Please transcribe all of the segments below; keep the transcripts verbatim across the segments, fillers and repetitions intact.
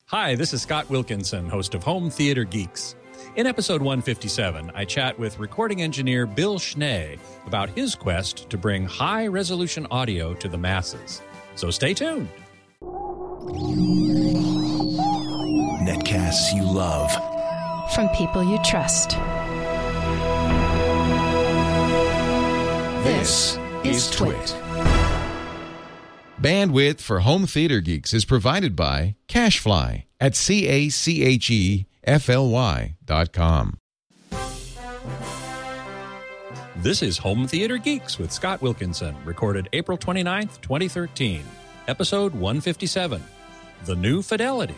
Hi, this is Scott Wilkinson, host of Home Theater Geeks. In episode one fifty-seven, I chat with recording engineer Bill Schnee about his quest to bring high-resolution audio to the masses. So stay tuned. Netcasts you love. From people you trust. This is Twit. Bandwidth for Home Theater Geeks is provided by CacheFly at C A C H E F L Y dot com. This is Home Theater Geeks with Scott Wilkinson, recorded April twenty-ninth, twenty thirteen. Episode one fifty-seven, The New Fidelity.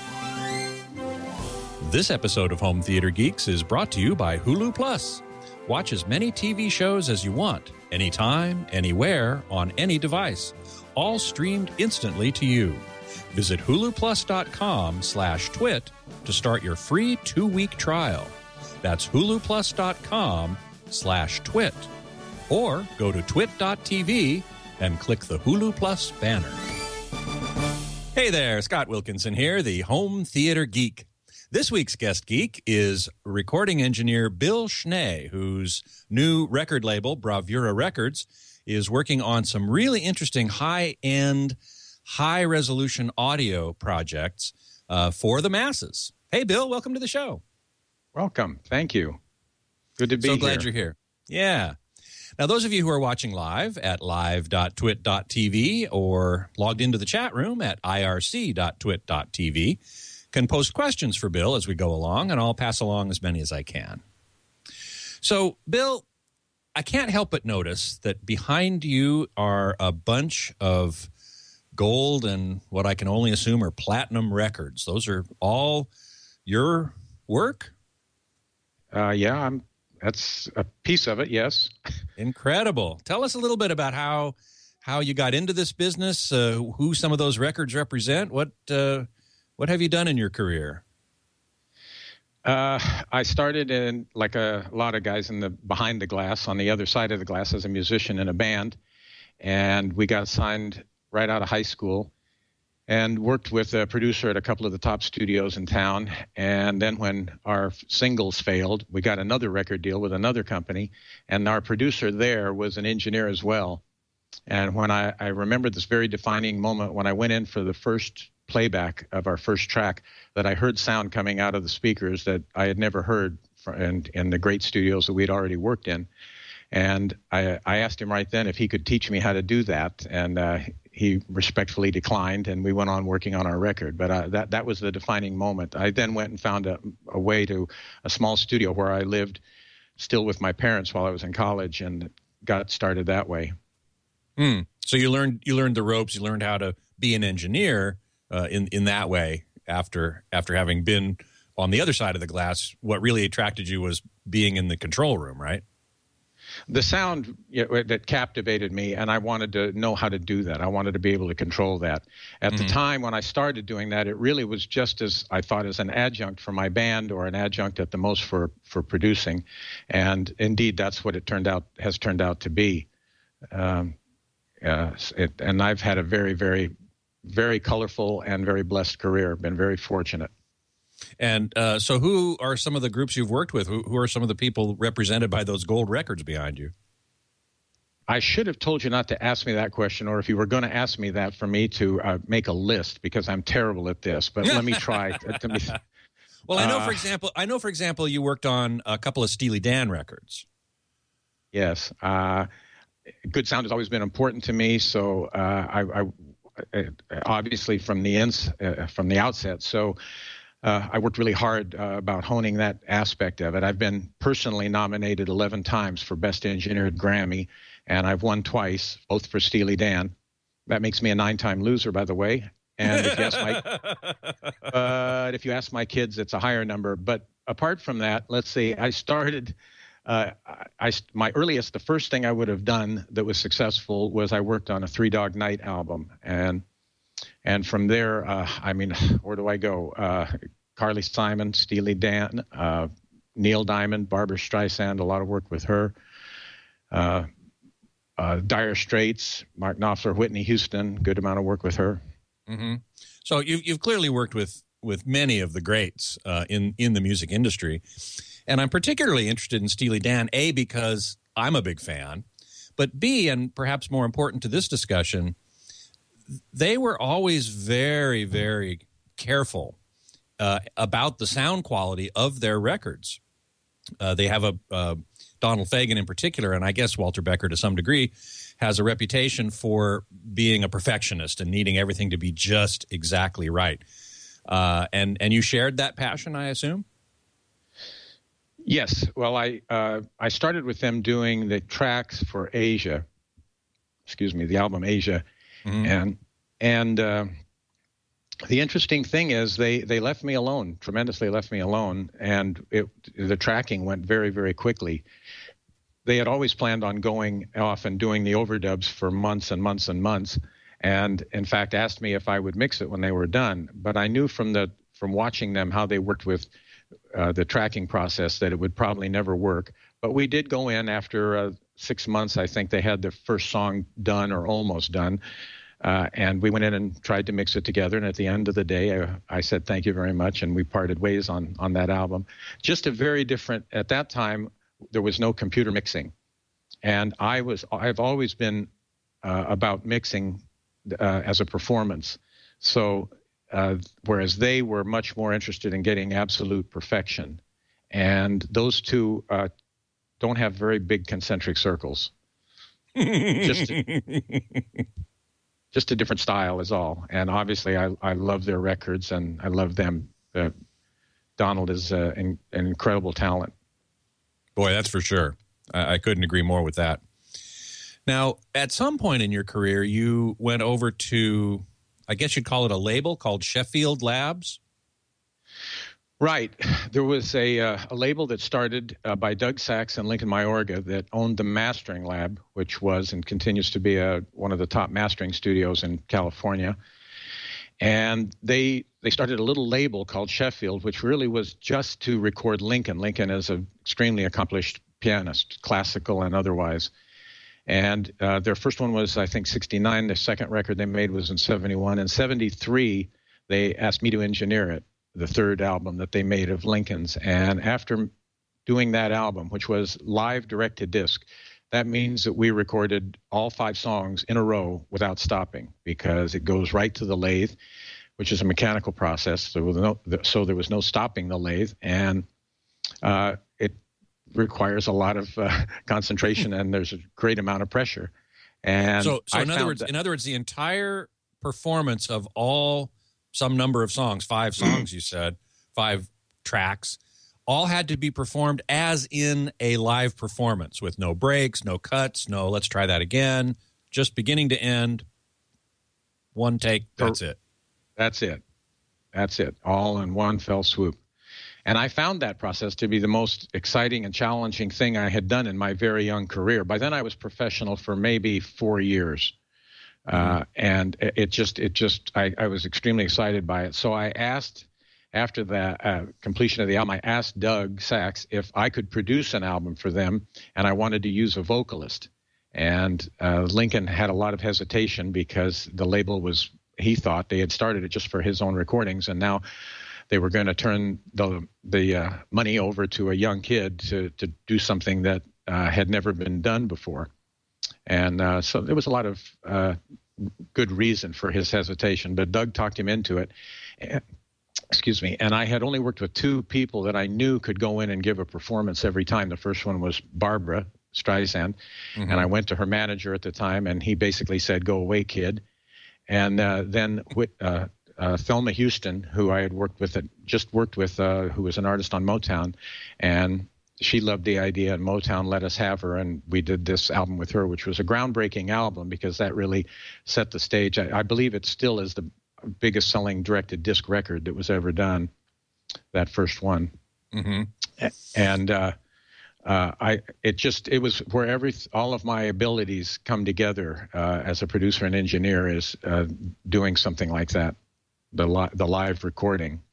This episode of Home Theater Geeks is brought to you by Hulu Plus. Watch as many T V shows as you want, anytime, anywhere, on any device, all streamed instantly to you. Visit huluplus.com slash twit to start your free two-week trial. That's huluplus.com slash twit. Or go to twit dot t v and click the Hulu Plus banner. Hey there, Scott Wilkinson here, the Home Theater Geek. This week's guest geek is recording engineer Bill Schnee, whose new record label, Bravura Records, is working on some really interesting high-end, high-resolution audio projects uh, for the masses. Hey, Bill, welcome to the show. Welcome. Thank you. Good to be here. here. So glad you're here. Yeah. Now, those of you who are watching live at live dot twit dot t v or logged into the chat room at I R C dot twit dot t v can post questions for Bill as we go along, and I'll pass along as many as I can. So, Bill, I can't help but notice that behind you are a bunch of gold and what I can only assume are platinum records. Those are all your work? Uh, yeah, I'm, that's a piece of it, yes. Incredible. Tell us a little bit about how how you got into this business, uh, who some of those records represent. What uh, what have you done in your career? Uh, I started in, like a lot of guys, in the behind the glass, on the other side of the glass, as a musician in a band. And we got signed right out of high school and worked with a producer at a couple of the top studios in town. And then when our singles failed, we got another record deal with another company. And our producer there was an engineer as well. And when I, I remember this very defining moment when I went in for the first playback of our first track, that I heard sound coming out of the speakers that I had never heard in, in the great studios that we had already worked in. And I, I asked him right then if he could teach me how to do that, and uh, he respectfully declined, and we went on working on our record. But uh, that, that was the defining moment. I then went and found a, a way to a small studio where I lived still with my parents while I was in college, and got started that way. Hmm. So you learned you learned the ropes, you learned how to be an engineer uh, in, in that way after after having been on the other side of the glass. What really attracted you was being in the control room, right? The sound, you know, that captivated me, and I wanted to know how to do that. I wanted to be able to control that. At mm-hmm. the time when I started doing that, it really was just as I thought as an adjunct for my band, or an adjunct at the most for, for producing. And indeed, that's what it turned out has turned out to be. Um, uh, it, and I've had a very, very, very colorful and very blessed career. Been very fortunate. And uh, so who are some of the groups you've worked with? Who, who are some of the people represented by those gold records behind you? I should have told you not to ask me that question, or if you were going to ask me that, for me to uh, make a list, because I'm terrible at this. But let me try. to, to me, well, I know, uh, for example, I know, for example, you worked on a couple of Steely Dan records. Yes. Uh, good sound has always been important to me. So uh, I, I obviously from the ins, uh, from the outset. So Uh, I worked really hard uh, about honing that aspect of it. I've been personally nominated eleven times for Best Engineered Grammy, and I've won twice, both for Steely Dan. That makes me a nine-time loser, by the way. And if you ask my, uh, if you ask my kids, it's a higher number. But apart from that, let's see. I started. Uh, I my earliest, the first thing I would have done that was successful was I worked on a Three Dog Night album, and. And from there, uh, I mean, where do I go? Uh, Carly Simon, Steely Dan, uh, Neil Diamond, Barbra Streisand, a lot of work with her. Uh, uh, Dire Straits, Mark Knopfler, Whitney Houston, good amount of work with her. Mm-hmm. So you've, you've clearly worked with with many of the greats uh, in in the music industry, and I'm particularly interested in Steely Dan. A, because I'm a big fan, but B, and perhaps more important to this discussion, they were always very, very careful uh, about the sound quality of their records. Uh, they have a uh, Donald Fagen in particular, and I guess Walter Becker to some degree, has a reputation for being a perfectionist and needing everything to be just exactly right. Uh, and and you shared that passion, I assume? Yes. Well, I uh, I started with them doing the tracks for Asia. Excuse me, the album Asia, mm-hmm. and and uh, the interesting thing is they they left me alone, tremendously left me alone, and it, the tracking went very very quickly. They had always planned on going off and doing the overdubs for months and months and months, and in fact asked me if I would mix it when they were done. But I knew from the from watching them how they worked with uh, the tracking process that it would probably never work. But we did go in after uh, six months. I think they had the first song done or almost done, uh, and we went in and tried to mix it together. And at the end of the day, I, I said thank you very much, and we parted ways on on that album. Just a very different at that time. There was no computer mixing, and I was I've always been uh, about mixing uh, as a performance. So uh, whereas they were much more interested in getting absolute perfection, and those two uh, don't have very big concentric circles. just a, just a different style is all. And obviously, I I love their records and I love them. Uh, Donald is uh, an, an incredible talent. Boy, that's for sure. I, I couldn't agree more with that. Now, at some point in your career, you went over to, I guess you'd call it a label called Sheffield Labs? Right. There was a, uh, a label that started uh, by Doug Sachs and Lincoln Mayorga that owned the Mastering Lab, which was and continues to be a, one of the top mastering studios in California. And they they started a little label called Sheffield, which really was just to record Lincoln. Lincoln is an extremely accomplished pianist, classical and otherwise. And uh, their first one was, I think, sixty-nine. The second record they made was in seventy-one. In seventy-three, they asked me to engineer it, the third album that they made of Lincoln's. And after doing that album, which was live direct-to-disc, that means that we recorded all five songs in a row without stopping because it goes right to the lathe, which is a mechanical process. So there was no, so there was no stopping the lathe, and uh, it requires a lot of uh, concentration, and there's a great amount of pressure. And so, so I in other words, that, in other words, the entire performance of all some number of songs, five songs, you said, five tracks, all had to be performed as in a live performance with no breaks, no cuts, no let's try that again, just beginning to end, one take, that's it. That's it. That's it, all in one fell swoop. And I found that process to be the most exciting and challenging thing I had done in my very young career. By then I was professional for maybe four years. Mm-hmm. Uh, and it, it just, it just, I, I was extremely excited by it. So I asked, after the uh, completion of the album, I asked Doug Sachs if I could produce an album for them, and I wanted to use a vocalist. And uh, Lincoln had a lot of hesitation because the label was, he thought they had started it just for his own recordings, and now they were going to turn the the uh, money over to a young kid to, to do something that uh, had never been done before. And uh, so there was a lot of uh, good reason for his hesitation, but Doug talked him into it. And, Excuse me. And I had only worked with two people that I knew could go in and give a performance every time. The first one was Barbara Streisand. Mm-hmm. And I went to her manager at the time, and he basically said, go away, kid. And uh, then uh, uh, Thelma Houston, who I had worked with, just worked with, uh, who was an artist on Motown. And she loved the idea, and Motown let us have her. And we did this album with her, which was a groundbreaking album because that really set the stage. I, I believe it still is the biggest selling directed disc record that was ever done, that first one. Mm-hmm. And uh, uh, I, it just, it was where every, all of my abilities come together uh, as a producer and engineer is uh, doing something like that, the li- the live recording.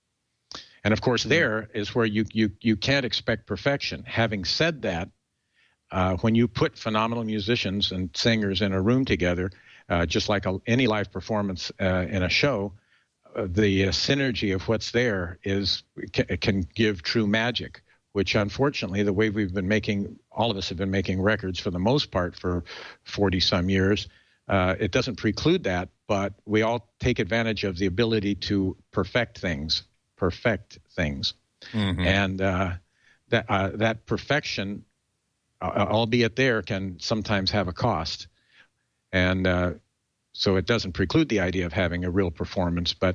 And of course, there is where you you you can't expect perfection. Having said that, uh, when you put phenomenal musicians and singers in a room together, Uh, just like a, any live performance uh, in a show, the uh, synergy of what's there is can, can give true magic, which unfortunately the way we've been making, all of us have been making records for the most part for forty some years. Uh, it doesn't preclude that, but we all take advantage of the ability to perfect things, perfect things. Mm-hmm. And uh, that, uh, that perfection, uh, albeit there, can sometimes have a cost. And uh, so it doesn't preclude the idea of having a real performance, but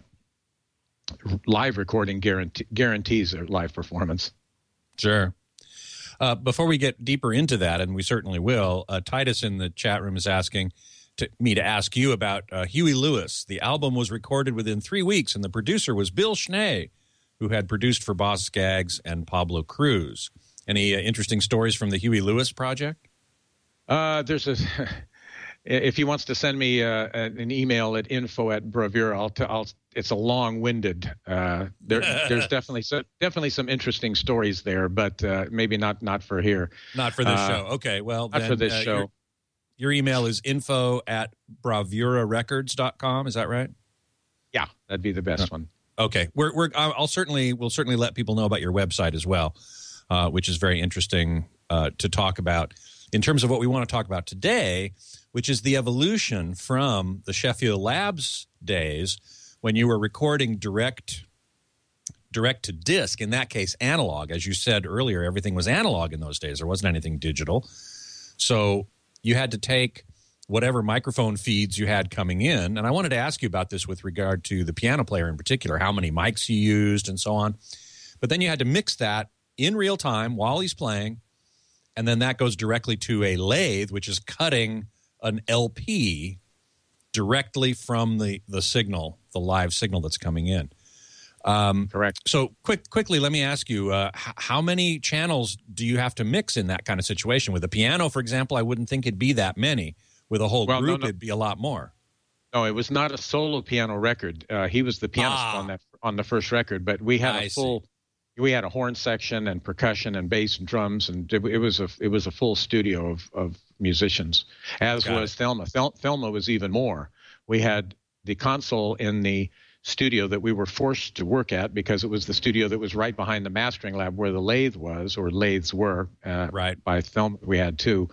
live recording guarantee, guarantees a live performance. Sure. Uh, before we get deeper into that, and we certainly will, uh, Titus in the chat room is asking to, me to ask you about uh, Huey Lewis. The album was recorded within three weeks, and the producer was Bill Schnee, who had produced for Boz Scaggs and Pablo Cruz. Any uh, interesting stories from the Huey Lewis project? Uh, there's a... If he wants to send me uh, an email at info at Bravura, I'll, t- I'll it's a long-winded. Uh, there, there's definitely so, definitely some interesting stories there, but uh, maybe not not for here. Not for this uh, show. Okay, well, not then, for this uh, show. Your, your email is info at bravura records dot com. Is that right? Yeah, that'd be the best one. Okay, we're we're I'll certainly we'll certainly let people know about your website as well, uh, which is very interesting uh, to talk about in terms of what we want to talk about today, which is the evolution from the Sheffield Labs days when you were recording direct direct to disc, in that case analog. As you said earlier, everything was analog in those days. There wasn't anything digital. So you had to take whatever microphone feeds you had coming in. And I wanted to ask you about this with regard to the piano player in particular, how many mics you used and so on. But then you had to mix that in real time while he's playing, and then that goes directly to a lathe, which is cutting an L P directly from the, the signal, the live signal that's coming in. Um, Correct. So quick, quickly, let me ask you, uh, h- how many channels do you have to mix in that kind of situation? With a piano, for example, I wouldn't think it'd be that many. With a whole well, group, no, no. it'd be a lot more. No, it was not a solo piano record. Uh, he was the pianist Ah. on that on the first record, but we had I a full. see. We had a horn section and percussion and bass and drums, and it, it was a it was a full studio of, of musicians, as Got was it. Thelma. Thel, Thelma was even more. We had the console in the studio that we were forced to work at because it was the studio that was right behind the mastering lab where the lathe was, or lathes were. Uh, Right. By Thelma, we had two.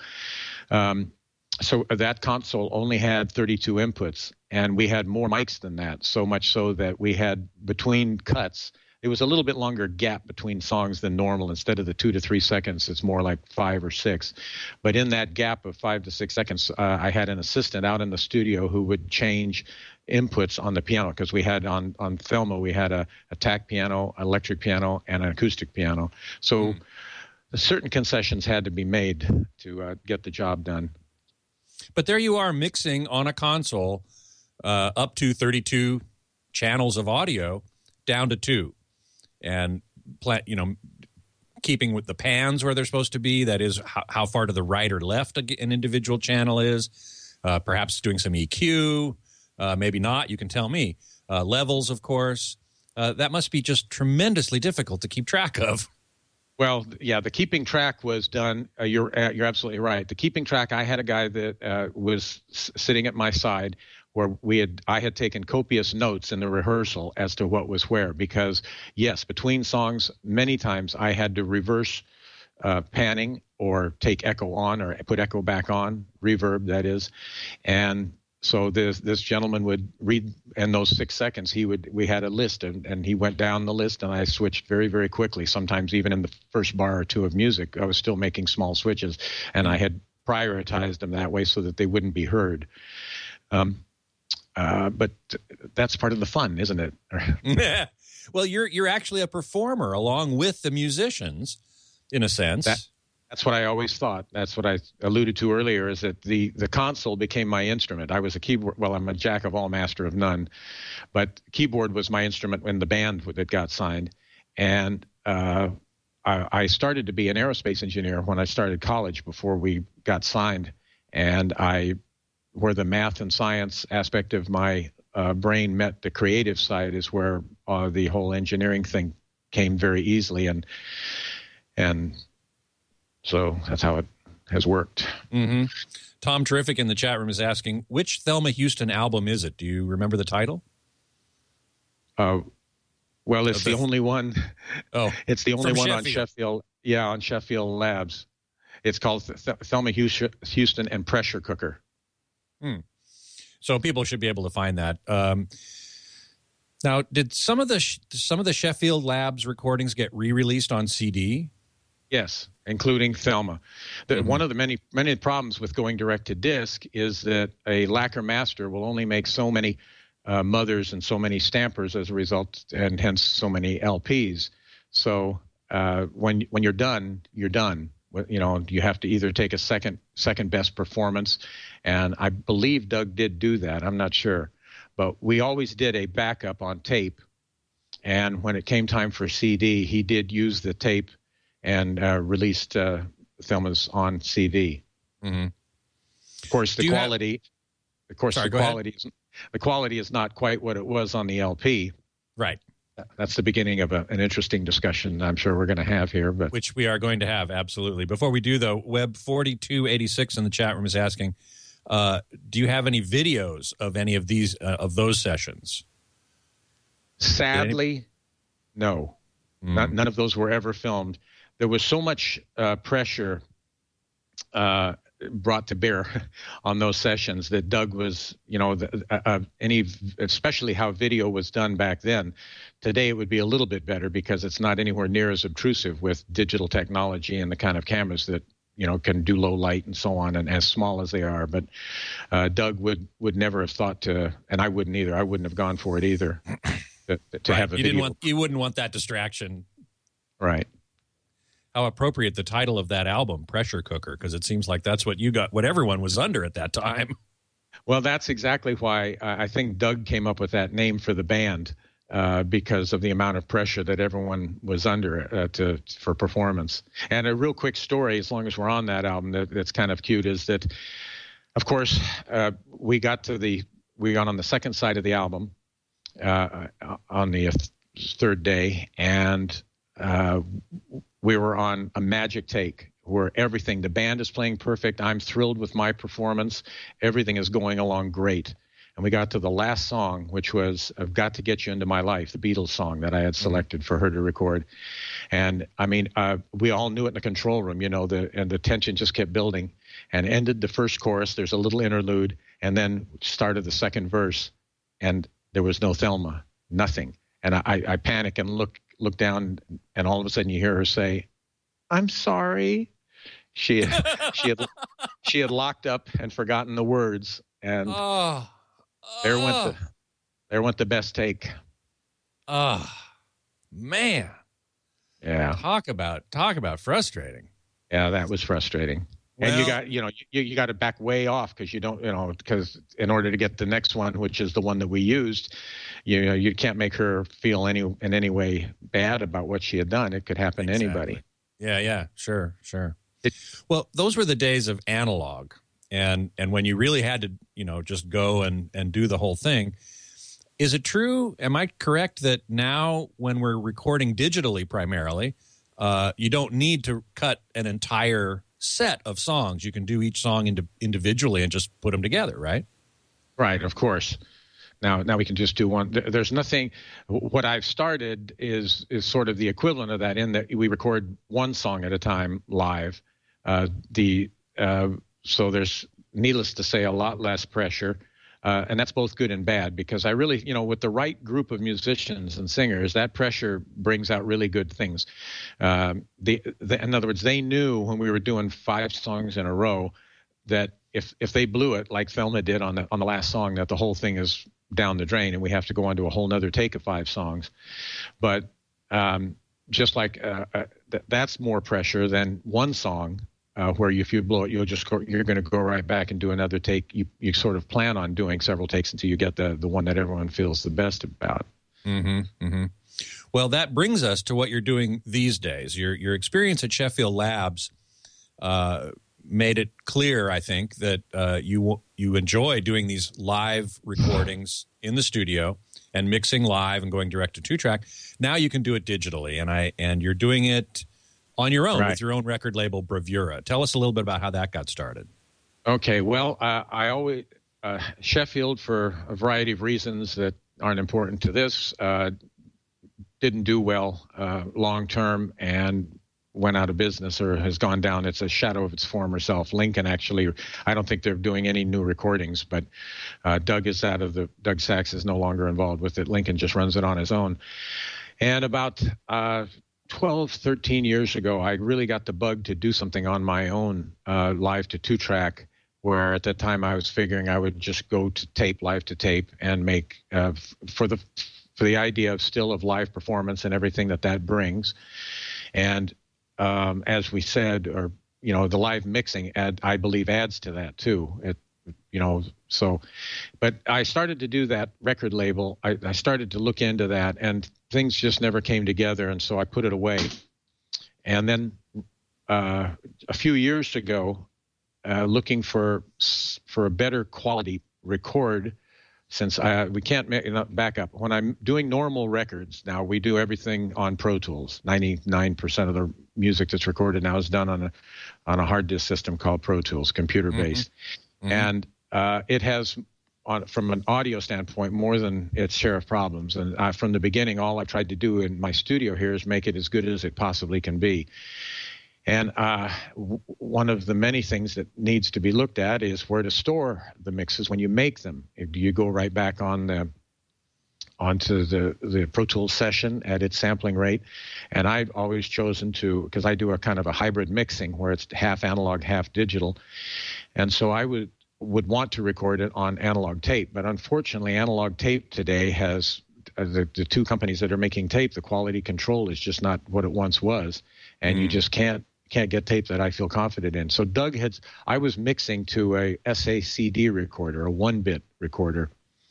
Um, so that console only had thirty-two inputs, and we had more mics than that, so much so that we had between cuts. It was a little bit longer gap between songs than normal. Instead of the two to three seconds, it's more like five or six. But in that gap of five to six seconds, uh, I had an assistant out in the studio who would change inputs on the piano, because we had on, on Thelma, we had a, a tack piano, electric piano, and an acoustic piano. So mm. certain concessions had to be made to uh, get the job done. But there you are mixing on a console uh, up to thirty-two channels of audio down to two. And, you know, keeping with the pans where they're supposed to be, that is how, how far to the right or left an individual channel is, uh, perhaps doing some E Q, uh, maybe not, you can tell me. Uh, levels, of course. Uh, that must be just tremendously difficult to keep track of. Well, yeah, the keeping track was done. Uh, you're uh, you're absolutely right. The keeping track, I had a guy that uh, was s- sitting at my side where we had I had taken copious notes in the rehearsal as to what was where, because, yes, between songs, many times I had to reverse uh, panning or take echo on or put echo back on, reverb, that is. And so this this gentleman would read, in those six seconds, he would we had a list, and, and he went down the list, and I switched very, very quickly. Sometimes even in the first bar or two of music, I was still making small switches, and I had prioritized them that way so that they wouldn't be heard. Um, uh, but that's part of the fun, isn't it? Well, you're you're actually a performer along with the musicians, in a sense. That, That's what I always thought. That's what I alluded to earlier, is that the, the console became my instrument. I was a keyboard. Well, I'm a jack of all, master of none. But keyboard was my instrument when the band that got signed. And uh, I, I started to be an aerospace engineer when I started college before we got signed. And I, where the math and science aspect of my uh, brain met the creative side, is where uh, the whole engineering thing came very easily. And and So that's how it has worked. Mm-hmm. Tom Terrific in the chat room is asking, which Thelma Houston album is it? Do you remember the title? Uh, well, it's the, the only one. Oh, it's the only one Sheffield. on Sheffield. Yeah, on Sheffield Labs. It's called Th- Thelma Houston and Pressure Cooker. Hmm. So people should be able to find that. Um, now, did some of the some of the Sheffield Labs recordings get re-released on C D? Yes, including Thelma. The, Mm-hmm. One of the many many problems with going direct to disc is that a lacquer master will only make so many uh, mothers and so many stampers as a result, and hence so many L Ps. So uh, when when you're done, you're done. You know, you have to either take a second second best performance, and I believe Doug did do that. I'm not sure, but we always did a backup on tape, and when it came time for C D, he did use the tape and uh, released uh, Thelma's on C D. Mm-hmm. Of course, the quality, have... of course, Sorry, the quality, is, the quality is not quite what it was on the L P. Right. That's the beginning of a, an interesting discussion I'm sure we're going to have here. But Which we are going to have, absolutely. Before we do, though, Web forty-two eighty-six in the chat room is asking, uh, do you have any videos of any of these, uh, of those sessions? Sadly, no. Mm. Not, none of those were ever filmed. There was so much uh, pressure uh, brought to bear on those sessions that Doug was, you know, the, uh, uh, any, especially how video was done back then. Today it would be a little bit better because it's not anywhere near as obtrusive with digital technology and the kind of cameras that, you know, can do low light and so on, and as small as they are. But uh, Doug would, would never have thought to, and I wouldn't either. I wouldn't have gone for it either. To, to right. have a you video. didn't want, you wouldn't want that distraction. Right. How appropriate the title of that album, Pressure Cooker, because it seems like that's what you got, what everyone was under at that time. Well, that's exactly why I think Doug came up with that name for the band, uh, because of the amount of pressure that everyone was under uh, to for performance. And a real quick story, as long as we're on that album, that, that's kind of cute, is that, of course, uh, we got to the we got on the second side of the album uh, on the third day, and uh, we were on a magic take where everything, the band is playing perfect. I'm thrilled with my performance. Everything is going along great. And we got to the last song, which was I've Got to Get You Into My Life, the Beatles song that I had selected for her to record. And, I mean, uh, we all knew it in the control room, you know, the, and the tension just kept building. And ended the first chorus, there's a little interlude, and then started the second verse, and there was no Thelma, nothing. And I, I panic and look look down, and all of a sudden you hear her say, "I'm sorry." She had, she had she had locked up and forgotten the words, and oh, oh. there went the there went the best take. Oh, man! Yeah, talk about talk about frustrating. Yeah, that was frustrating. Well, and you got, you know, you, you got to back way off because you don't, you know, because in order to get the next one, which is the one that we used, you know, you can't make her feel any in any way bad about what she had done. It could happen exactly. to anybody. Yeah, yeah, sure, sure. It, well, those were the days of analog, and and when you really had to, you know, just go and and do the whole thing. Is it true? Am I correct that now when we're recording digitally primarily, uh, you don't need to cut an entire set of songs? You can do each song into, individually and just put them together, right? Right, of course. Now, now we can just do one. There's nothing. What I've started is is sort of the equivalent of that, in that we record one song at a time live. Uh, the uh, so there's, needless to say, a lot less pressure. Uh, and that's both good and bad, because I really, you know, with the right group of musicians and singers, that pressure brings out really good things. Um, the, the, in other words, they knew when we were doing five songs in a row that if if they blew it like Thelma did on the on the last song, that the whole thing is down the drain and we have to go on to a whole nother take of five songs. But um, just like uh, uh, th- that's more pressure than one song. Uh, where you, if you blow it, you'll just go, you're going to go right back and do another take. You you sort of plan on doing several takes until you get the the one that everyone feels the best about. Mm-hmm, mm-hmm. Well, that brings us to what you're doing these days. Your your experience at Sheffield Labs uh, made it clear, I think, that uh, you you enjoy doing these live recordings in the studio and mixing live and going direct to two track. Now you can do it digitally, and I and you're doing it on your own, right, with your own record label, Bravura. Tell us a little bit about how that got started. Okay, well, uh, I always uh, Sheffield, for a variety of reasons that aren't important to this uh, didn't do well uh, long term and went out of business or has gone down. It's a shadow of its former self. Lincoln actually, I don't think they're doing any new recordings, but uh, Doug is out of the, Doug Sax is no longer involved with it. Lincoln just runs it on his own. And about uh, twelve, thirteen years ago, I really got the bug to do something on my own, uh, live to two track, where at that time I was figuring I would just go to tape, live to tape, and make uh, f- for the for the idea of still of live performance and everything that that brings. And um, as we said, or you know, the live mixing, add, I believe, adds to that too. It, you know, so, but I started to do that record label. I, I started to look into that, and things just never came together, and so I put it away. And then uh, a few years ago, uh, looking for for a better quality record, since I, we can't make, back up. When I'm doing normal records now, we do everything on Pro Tools. ninety-nine percent of the music that's recorded now is done on a on a hard disk system called Pro Tools, computer based, mm-hmm. Mm-hmm. and uh, it has, on, from an audio standpoint, more than its share of problems. And uh, from the beginning, all I've tried to do in my studio here is make it as good as it possibly can be. And uh, w- one of the many things that needs to be looked at is where to store the mixes when you make them. Do you go right back on the onto the, the Pro Tools session at its sampling rate? And I've always chosen to, because I do a kind of a hybrid mixing where it's half analog, half digital. And so I would would want to record it on analog tape. But unfortunately, analog tape today has, uh, the, the two companies that are making tape, the quality control is just not what it once was. And mm. you just can't can't get tape that I feel confident in. So Doug had, I was mixing to a S A C D recorder, a one-bit recorder.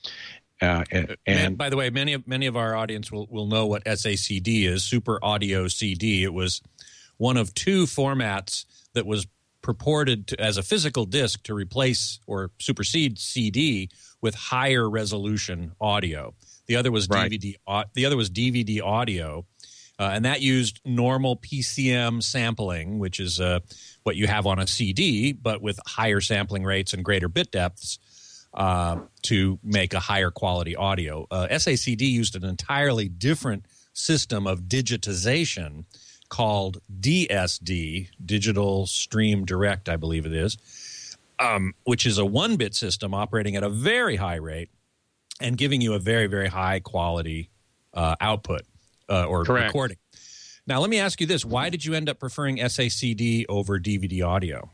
Uh, and, and by the way, many of many of our audience will, will know what S A C D is, Super Audio C D. It was one of two formats that was purported to, as a physical disc, to replace or supersede C D with higher resolution audio. The other was right. D V D. The other was D V D audio. Uh, and that used normal P C M sampling, which is uh, what you have on a C D, but with higher sampling rates and greater bit depths uh, to make a higher quality audio. Uh, S A C D used an entirely different system of digitization called D S D, Digital Stream Direct, I believe it is, um, which is a one-bit system operating at a very high rate and giving you a very, very high quality uh, output. Uh, or Correct. Recording. Now, let me ask you this. Why did you end up preferring S A C D over D V D audio?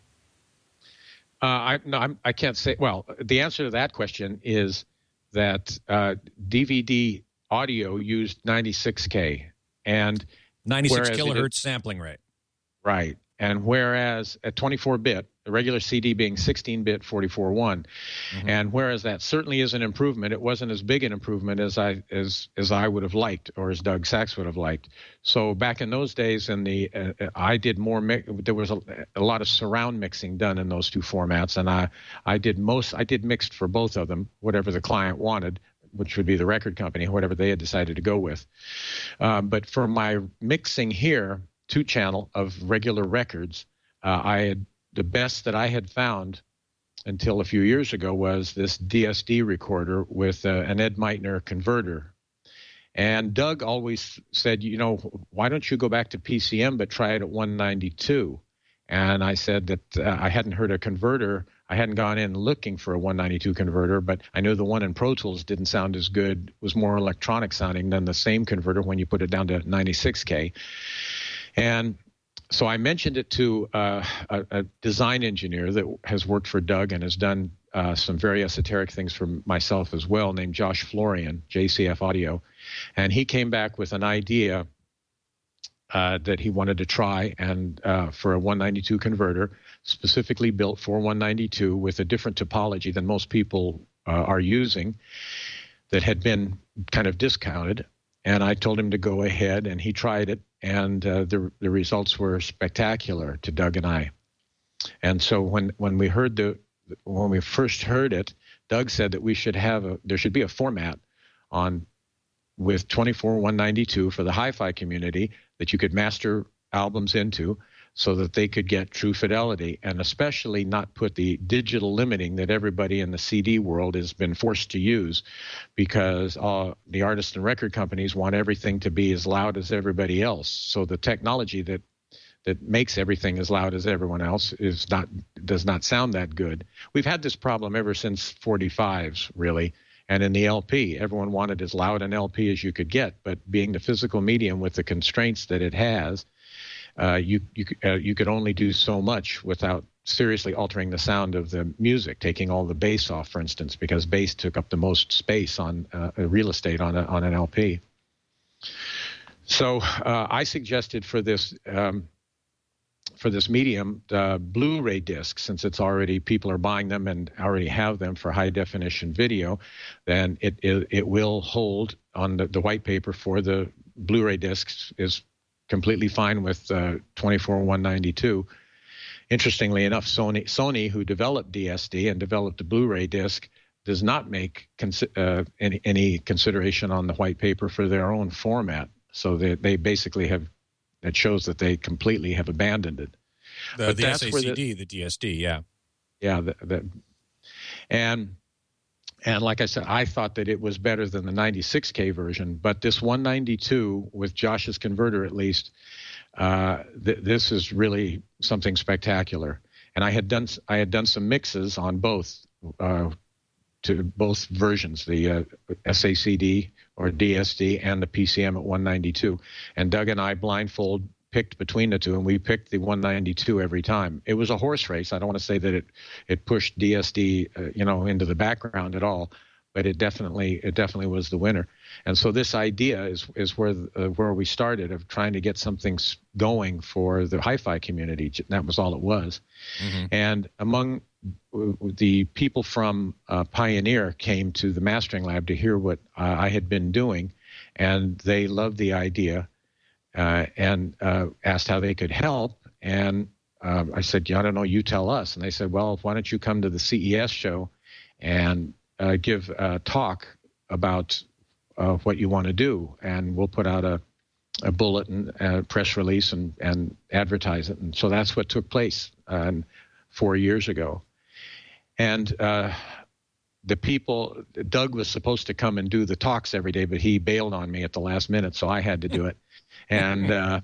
Uh, I, no, I'm, I can't say. Well, the answer to that question is that uh, D V D audio used ninety-six K. and ninety-six kilohertz it, sampling rate. Right. And whereas at twenty-four bit, the regular C D being sixteen bit forty-four one, mm-hmm. and whereas that certainly is an improvement, it wasn't as big an improvement as I as as I would have liked, or as Doug Sax would have liked. So back in those days, in the uh, I did more. Mi- there was a, a lot of surround mixing done in those two formats, and I I did most. I did mixed for both of them, whatever the client wanted, which would be the record company, whatever they had decided to go with. Um, but for my mixing here, two channel of regular records, uh, I had the best that I had found until a few years ago was this D S D recorder with uh, an Ed Meitner converter. And Doug always said, you know, why don't you go back to P C M but try it at one ninety-two? And I said that uh, I hadn't heard a converter. I hadn't gone in looking for a one ninety-two converter, but I knew the one in Pro Tools didn't sound as good, was more electronic sounding than the same converter when you put it down to ninety-six K. And so I mentioned it to uh, a, a design engineer that has worked for Doug and has done uh, some very esoteric things for myself as well, named Josh Florian, J C F Audio. And he came back with an idea uh, that he wanted to try and uh, for a one ninety-two converter, specifically built for one ninety-two with a different topology than most people uh, are using, that had been kind of discounted. And I told him to go ahead, and he tried it, and uh, the the results were spectacular to Doug and I. And so when, when we heard the when we first heard it, Doug said that we should have a there should be a format on with twenty-four one ninety-two for the hi-fi community that you could master albums into, so that they could get true fidelity, and especially not put the digital limiting that everybody in the C D world has been forced to use, because uh, the artists and record companies want everything to be as loud as everybody else. So the technology that that makes everything as loud as everyone else is not does not sound that good. We've had this problem ever since forty-fives, really. And in the L P, everyone wanted as loud an L P as you could get, but being the physical medium with the constraints that it has, uh, you you uh, you could only do so much without seriously altering the sound of the music, taking all the bass off, for instance, because bass took up the most space on uh, real estate on a, on an L P. So uh, I suggested for this. Um, for this medium, uh, Blu-ray discs, since it's already, people are buying them and already have them for high definition video, then it it, it will hold on the, the white paper for the Blu-ray discs is completely fine with uh, twenty-four one ninety-two. Interestingly enough, Sony, Sony, who developed D S D and developed the Blu-ray disc, does not make consi- uh, any, any consideration on the white paper for their own format. So they, they basically have, it shows that they completely have abandoned it. The, but the that's S A C where D, the, the D S D, yeah. Yeah. The, the, and and like I said, I thought that it was better than the ninety-six K version, but this one ninety-two with Josh's converter, at least, uh, th- this is really something spectacular. And I had done I had done some mixes on both uh, to both versions, the uh, S A C D or D S D and the P C M at one ninety-two. And Doug and I blindfold picked between the two, and we picked the one ninety-two every time. It was a horse race. I don't want to say that it it pushed D S D uh, you know into the background at all, but it definitely it definitely was the winner. And so this idea is is where uh, where we started, of trying to get something going for the hi-fi community. That was all it was. Mm-hmm. And among the people from uh, Pioneer came to the mastering lab to hear what uh, I had been doing, and they loved the idea uh, and uh, asked how they could help. And uh, I said, yeah, I don't know, you tell us. And they said, well, why don't you come to the C E S show and uh, give a talk about uh, what you want to do, and we'll put out a, a bulletin, a press release, and, and advertise it. And so that's what took place uh, four years ago. And uh, the people, Doug was supposed to come and do the talks every day, but he bailed on me at the last minute, so I had to do it. And uh,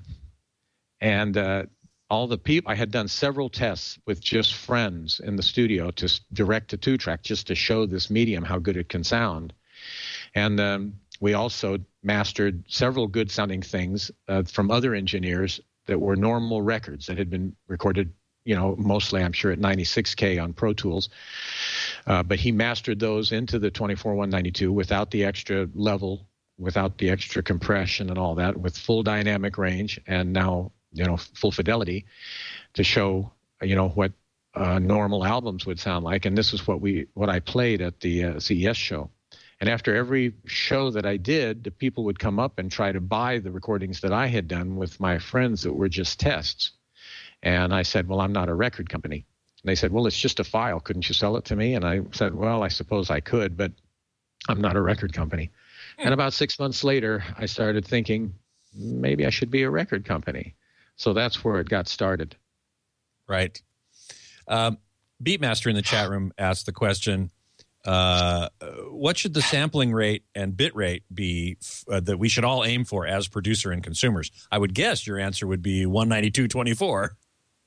and uh, all the people, I had done several tests with just friends in the studio to direct to two-track, just to show this medium how good it can sound. And um, we also mastered several good-sounding things uh, from other engineers that were normal records that had been recorded, you know, mostly, I'm sure, at ninety-six K on Pro Tools. Uh, but he mastered those into the twenty-four one ninety-two without the extra level, without the extra compression and all that, with full dynamic range and now, you know, full fidelity to show, you know, what uh, normal albums would sound like. And this is what we, what I played at the uh, C E S show. And after every show that I did, the people would come up and try to buy the recordings that I had done with my friends that were just tests. And I said, well, I'm not a record company. And they said, well, it's just a file. Couldn't you sell it to me? And I said, well, I suppose I could, but I'm not a record company. And about six months later, I started thinking, maybe I should be a record company. So that's where it got started. Right. Um, Beatmaster in the chat room asked the question, uh, what should the sampling rate and bit rate be uh, that we should all aim for as producer and consumers? I would guess your answer would be one ninety-two twenty-four.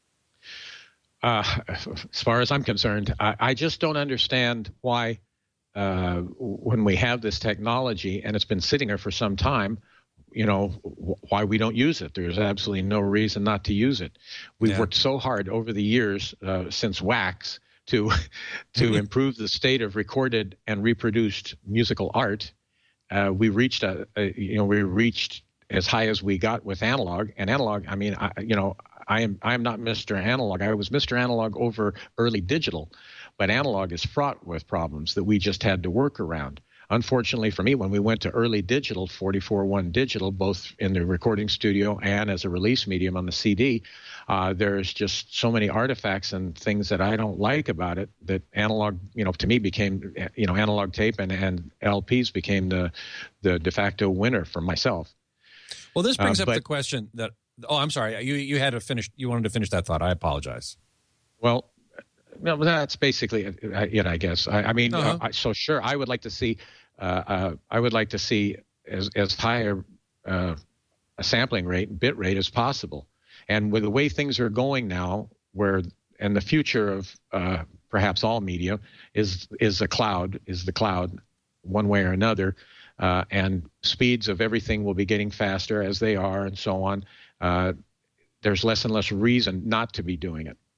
Uh, as far as I'm concerned, I, I just don't understand why uh, when we have this technology and it's been sitting there for some time, you know, why we don't use it. There's absolutely no reason not to use it. We've yeah. worked so hard over the years uh, since Wax to to improve the state of recorded and reproduced musical art. Uh, we reached a, a you know we reached as high as we got with analog. And analog, I mean, I, you know, I am I am not Mister Analog. I was Mister Analog over early digital, but analog is fraught with problems that we just had to work around. Unfortunately for me, when we went to early digital, forty-four one digital, both in the recording studio and as a release medium on the C D, uh, there's just so many artifacts and things that I don't like about it that analog, you know, to me became, you know, analog tape and, and L Ps became the, the de facto winner for myself. Well, this brings uh, up but, the question that Oh, I'm sorry. You you had to finish. You wanted to finish that thought. I apologize. Well, no, that's basically it, I guess. I, I mean, uh-huh. uh, I, so sure, I would like to see, uh, uh, I would like to see as as high a, uh, a sampling rate, bit rate as possible. And with the way things are going now, where and the future of uh, perhaps all media is is the cloud, is the cloud, one way or another, uh, and speeds of everything will be getting faster as they are, and so on. Uh, there's less and less reason not to be doing it.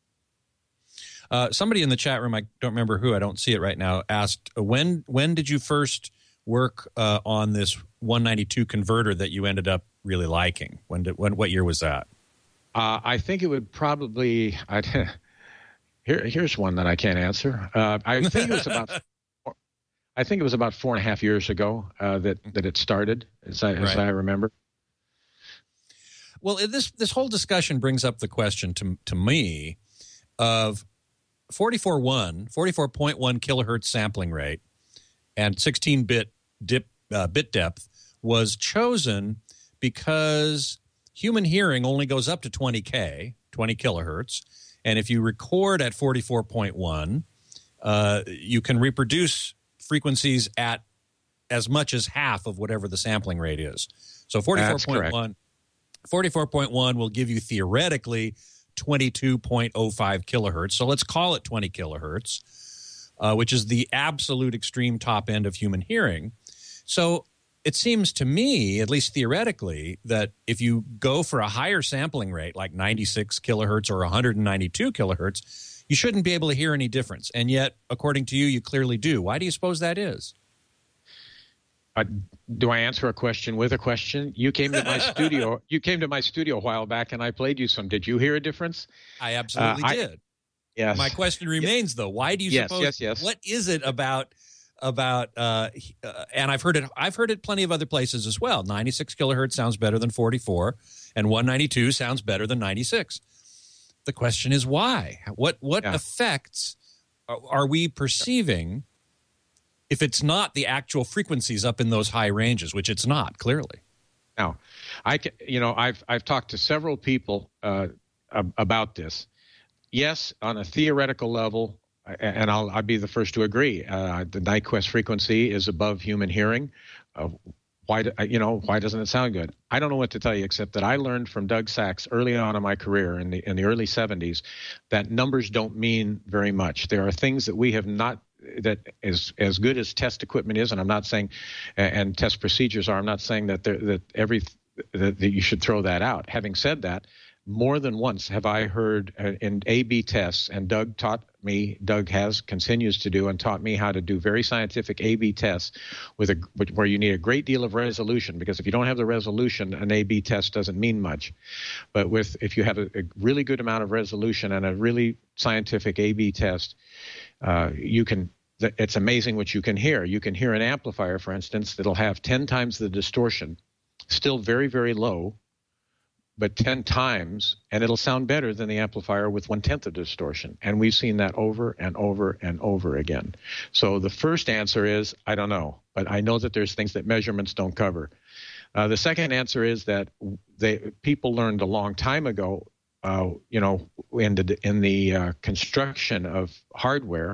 Uh, somebody in the chat room, I don't remember who, I don't see it right now, asked, when when did you first work uh, on this one ninety-two converter that you ended up really liking? When did when what year was that? Uh, I think it would probably I'd, here here's one that I can't answer. Uh, I think it was about I think it was about four and a half years ago uh, that that it started, as I, as right. I remember. Well, this this whole discussion brings up the question to to me of forty-four one, forty-four point one kilohertz sampling rate and sixteen bit dip uh, bit depth was chosen because human hearing only goes up to twenty K, twenty kilohertz, and if you record at forty-four point one, uh, you can reproduce frequencies at as much as half of whatever the sampling rate is. So forty-four point one, forty-four point one will give you theoretically twenty-two point oh five kilohertz. So let's call it twenty kilohertz, uh, which is the absolute extreme top end of human hearing. So it seems to me, at least theoretically, that if you go for a higher sampling rate, like ninety-six kilohertz or one hundred ninety-two kilohertz, you shouldn't be able to hear any difference. And yet, according to you, you clearly do. Why do you suppose that is? Uh, do I answer a question with a question? You came to my studio. You came to my studio a while back, and I played you some. Did you hear a difference? I absolutely uh, did. I, yes. My question remains, though. Why do you yes, suppose? Yes, yes. What is it about about? Uh, uh, and I've heard it. I've heard it plenty of other places as well. ninety-six kilohertz sounds better than forty-four, and one ninety-two sounds better than ninety-six. The question is why? What what yeah. effects are, are we perceiving? If it's not the actual frequencies up in those high ranges, which it's not, clearly. Now, I can, you know, I've I've talked to several people uh, about this. Yes, on a theoretical level, and I'll I'll be the first to agree. Uh, the Nyquist frequency is above human hearing. Uh, why, do, you know, why doesn't it sound good? I don't know what to tell you, except that I learned from Doug Sachs early on in my career in the in the early seventies that numbers don't mean very much. There are things that we have not. That is as good as test equipment is, and I'm not saying, and test procedures are. I'm not saying that that every that, that you should throw that out. Having said that, more than once have I heard uh, in A B tests, and Doug taught me. Doug has continues to do and taught me how to do very scientific A B tests with a where you need a great deal of resolution, because if you don't have the resolution, an A B test doesn't mean much. But with if you have a, a really good amount of resolution and a really scientific A B test, uh, you can. It's amazing what you can hear. You can hear an amplifier, for instance, that'll have ten times the distortion, still very, very low, but ten times, and it'll sound better than the amplifier with one-tenth of distortion. And we've seen that over and over and over again. So the first answer is, I don't know, but I know that there's things that measurements don't cover. Uh, the second answer is that they, people learned a long time ago, uh, you know, in the, in the uh, construction of hardware,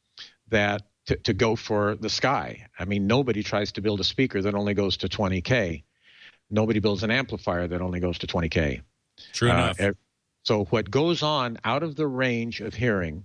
that to, to go for the sky. I mean, nobody tries to build a speaker that only goes to twenty K. Nobody builds an amplifier that only goes to twenty K. True uh, enough. So what goes on out of the range of hearing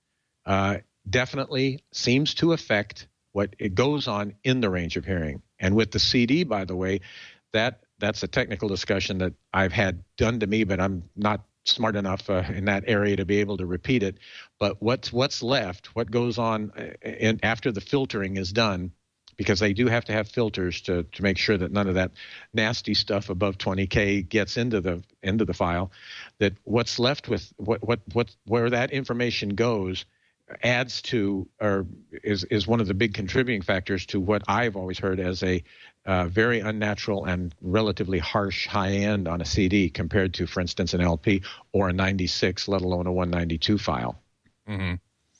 uh, definitely seems to affect what it goes on in the range of hearing. And with the C D, by the way, that that's a technical discussion that I've had done to me, but I'm not smart enough uh, in that area to be able to repeat it. But what's what's left, what goes on in, after the filtering is done, because they do have to have filters to, to make sure that none of that nasty stuff above twenty K gets into the into the file, that what's left with what what what where that information goes adds to, or is is one of the big contributing factors to what I've always heard as a uh, very unnatural and relatively harsh high end on a C D compared to, for instance, an L P or a ninety-six, let alone a one ninety-two file. Mm-hmm.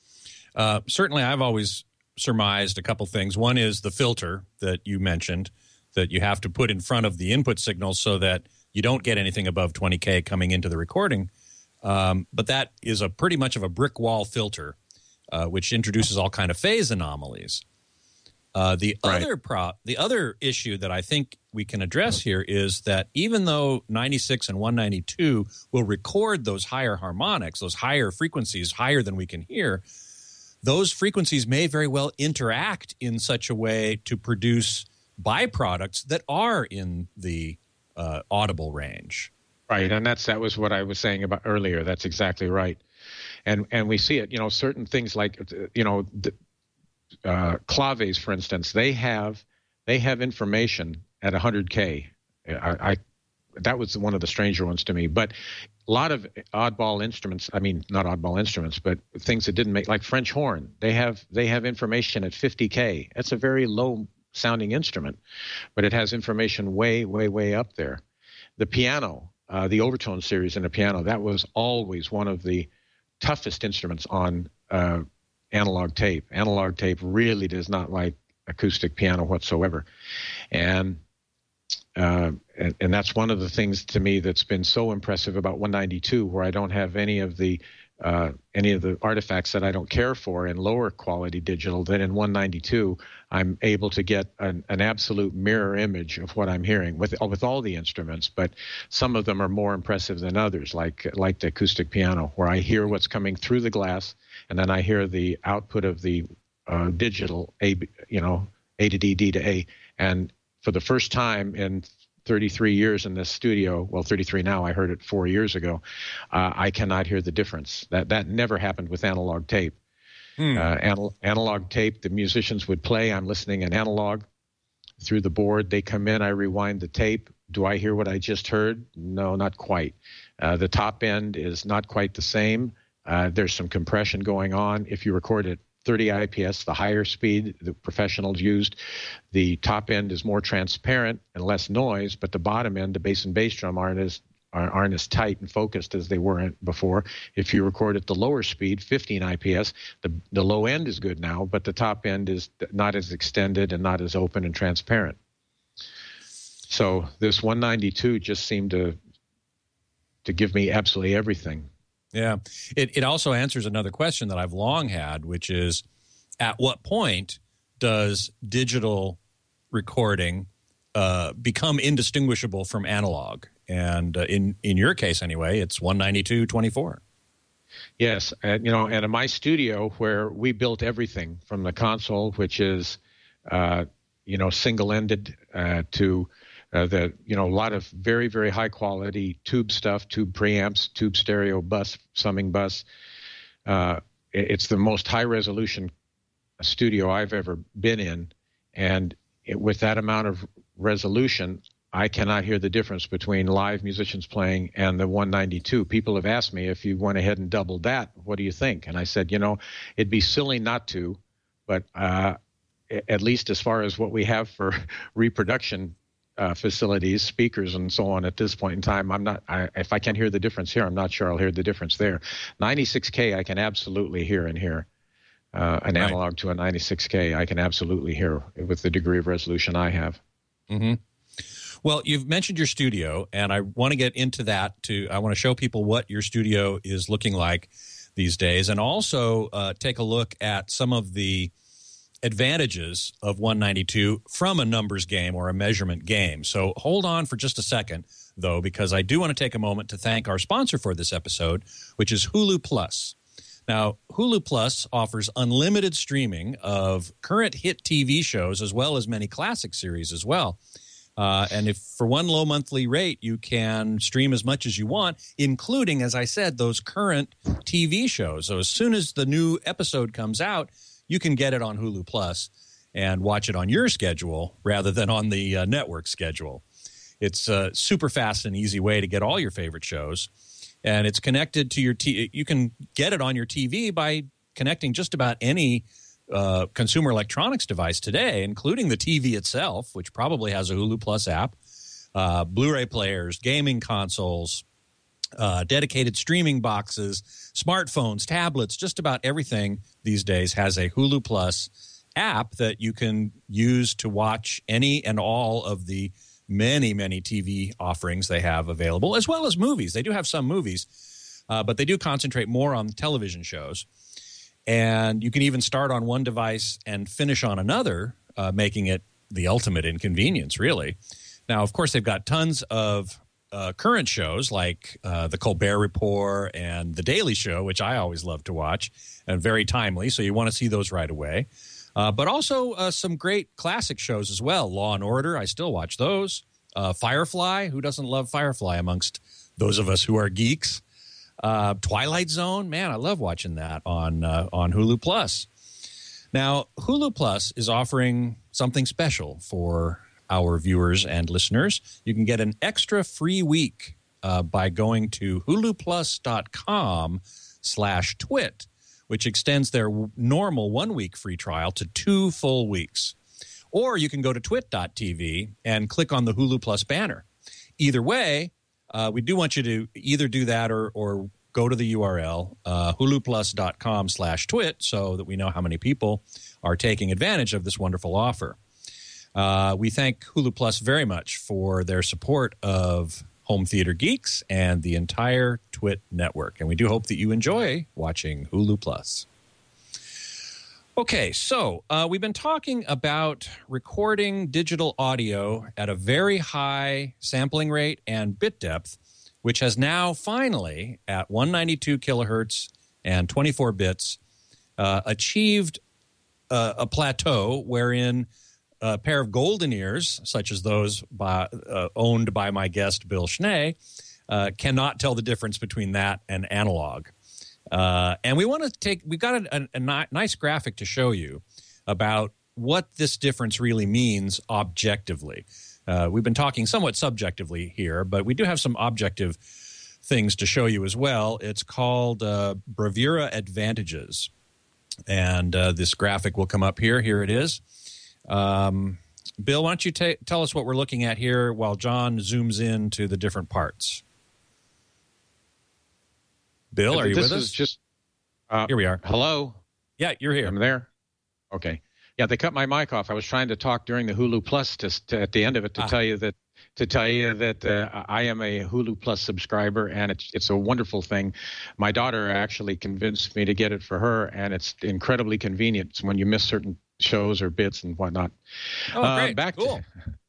Uh, certainly, I've always surmised a couple things. One is the filter that you mentioned that you have to put in front of the input signal so that you don't get anything above twenty K coming into the recording. Um, but that is a pretty much of a brick wall filter, uh, which introduces all kind of phase anomalies. Uh, the right. other pro- the other issue that I think we can address here is that even though ninety-six and one ninety-two will record those higher harmonics, those higher frequencies, higher than we can hear, those frequencies may very well interact in such a way to produce byproducts that are in the uh, audible range. Right, and that's that was what I was saying about earlier. That's exactly right, and and we see it. You know, certain things like you know, the, uh, claves, for instance, they have they have information at one hundred K. I, I that was one of the stranger ones to me. But a lot of oddball instruments, I mean, not oddball instruments, but things that didn't make, like French horn, they have they have information at fifty K. That's a very low sounding instrument, but it has information way, way, way up there. The piano. Uh, the overtone series in a piano, that was always one of the toughest instruments on uh, analog tape. Analog tape really does not like acoustic piano whatsoever. And, uh, and and that's one of the things to me that's been so impressive about one ninety-two, where I don't have any of the uh, any of the artifacts that I don't care for in lower quality digital. Then in one ninety-two, I'm able to get an, an absolute mirror image of what I'm hearing with with all the instruments, but some of them are more impressive than others, like like the acoustic piano, where I hear what's coming through the glass, and then I hear the output of the uh, digital A, you know, A to D, D to A, and for the first time in thirty-three years in this studio, well, thirty-three now, I heard it four years ago, uh, I cannot hear the difference. That that never happened with analog tape. Hmm. Uh, anal- analog tape, the musicians would play. I'm listening in analog through the board. They come in, I rewind the tape. Do I hear what I just heard? No, not quite. Uh, the top end is not quite the same. Uh, there's some compression going on. If you record at thirty I P S, the higher speed the professionals used, the top end is more transparent and less noise, but the bottom end, the bass and bass drum, aren't as aren't as tight and focused as they were before. If you record at the lower speed, fifteen I P S, the, the low end is good now, but the top end is not as extended and not as open and transparent. So this one ninety-two just seemed to to give me absolutely everything. Yeah. It, it also answers another question that I've long had, which is, at what point does digital recording uh, become indistinguishable from analog? And uh, in, in your case, anyway, it's one ninety-two twenty-four. Yes. And, you know, and in my studio, where we built everything from the console, which is, uh, you know, single-ended uh, to uh, the, you know, a lot of very, very high-quality tube stuff, tube preamps, tube stereo bus, summing bus. Uh, it's the most high-resolution studio I've ever been in. And it, with that amount of resolution, I cannot hear the difference between live musicians playing and the one ninety-two. People have asked me, if you went ahead and doubled that, what do you think? And I said, you know, it'd be silly not to, but uh, at least as far as what we have for reproduction uh, facilities, speakers, and so on at this point in time, I'm not. I, if I can't hear the difference here, I'm not sure I'll hear the difference there. ninety-six K, I can absolutely hear and hear. Uh, an right. analog to a ninety-six K, I can absolutely hear with the degree of resolution I have. Mm-hmm. Well, you've mentioned your studio, and I want to get into that. To I want to show people what your studio is looking like these days, and also uh, take a look at some of the advantages of one ninety-two from a numbers game or a measurement game. So hold on for just a second, though, because I do want to take a moment to thank our sponsor for this episode, which is Hulu Plus. Now, Hulu Plus offers unlimited streaming of current hit T V shows as well as many classic series as well. Uh, and if for one low monthly rate, you can stream as much as you want, including, as I said, those current T V shows. So as soon as the new episode comes out, you can get it on Hulu Plus and watch it on your schedule rather than on the uh, network schedule. It's a super fast and easy way to get all your favorite shows. And it's connected to your T V. You can get it on your T V by connecting just about any uh, consumer electronics device today, including the T V itself, which probably has a Hulu Plus app, uh, Blu-ray players, gaming consoles, uh, dedicated streaming boxes, smartphones, tablets, just about everything these days has a Hulu Plus app that you can use to watch any and all of the many, many T V offerings they have available, as well as movies. They do have some movies, uh, but they do concentrate more on television shows. And you can even start on one device and finish on another, uh, making it the ultimate inconvenience, really. Now, of course, they've got tons of uh, current shows like uh, The Colbert Report and The Daily Show, which I always love to watch, and very timely, so you want to see those right away. Uh, but also uh, some great classic shows as well. Law and Order, I still watch those. Uh, Firefly, who doesn't love Firefly amongst those of us who are geeks? Uh, Twilight Zone, man, I love watching that on uh, on Hulu Plus. Now, Hulu Plus is offering something special for our viewers and listeners. You can get an extra free week uh, by going to huluplus.com slash twit, which extends their normal one-week free trial to two full weeks. Or you can go to twit dot t v and click on the Hulu Plus banner. Either way, uh, we do want you to either do that or, or go to the U R L, uh, huluplus.com slash twit, so that we know how many people are taking advantage of this wonderful offer. Uh, we thank Hulu Plus very much for their support of Home Theater Geeks and the entire Twit network. And we do hope that you enjoy watching Hulu Plus. Okay, so uh, we've been talking about recording digital audio at a very high sampling rate and bit depth, which has now finally, at one ninety-two kilohertz and twenty-four bits, uh, achieved uh, a plateau wherein a pair of golden ears, such as those by, uh, owned by my guest Bill Schnee, uh, cannot tell the difference between that and analog. Uh, and we want to take, we've got a, a, a ni- nice graphic to show you about what this difference really means objectively. Uh, we've been talking somewhat subjectively here, but we do have some objective things to show you as well. It's called uh, Bravura Advantages. And uh, this graphic will come up here. Here it is. Um, Bill, why don't you ta- tell us what we're looking at here while John zooms in to the different parts. Bill, are you this with is us? Just, uh, here we are. Hello? Yeah, you're here. I'm there? Okay. Yeah, they cut my mic off. I was trying to talk during the Hulu Plus to, to, at the end of it to ah. tell you that to tell you that uh, I am a Hulu Plus subscriber, and it's it's a wonderful thing. My daughter actually convinced me to get it for her, and it's incredibly convenient when you miss certain shows or bits and whatnot. Oh, great. Uh, back cool.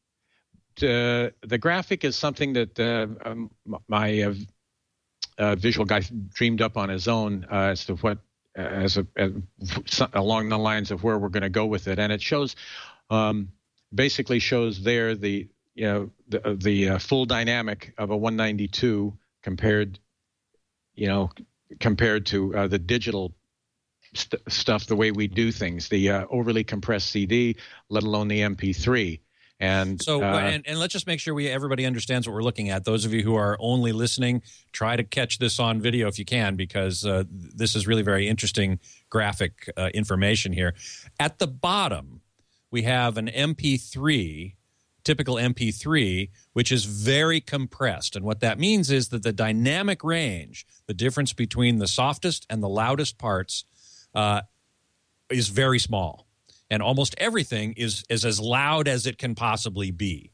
to, to the graphic is something that uh, um, my uh, uh, visual guy dreamed up on his own uh, as to what uh, as a as, along the lines of where we're going to go with it, and it shows um, basically shows there the you know the the uh, full dynamic of a one ninety-two compared you know compared to uh, the digital st- stuff, the way we do things, the uh, overly compressed C D, let alone the M P three. And so, uh, and, and let's just make sure we everybody understands what we're looking at. Those of you who are only listening, try to catch this on video if you can, because uh, this is really very interesting graphic uh, information here. At the bottom, we have an M P three, typical M P three, which is very compressed. And what that means is that the dynamic range, the difference between the softest and the loudest parts, uh, is very small. And almost everything is, is as loud as it can possibly be.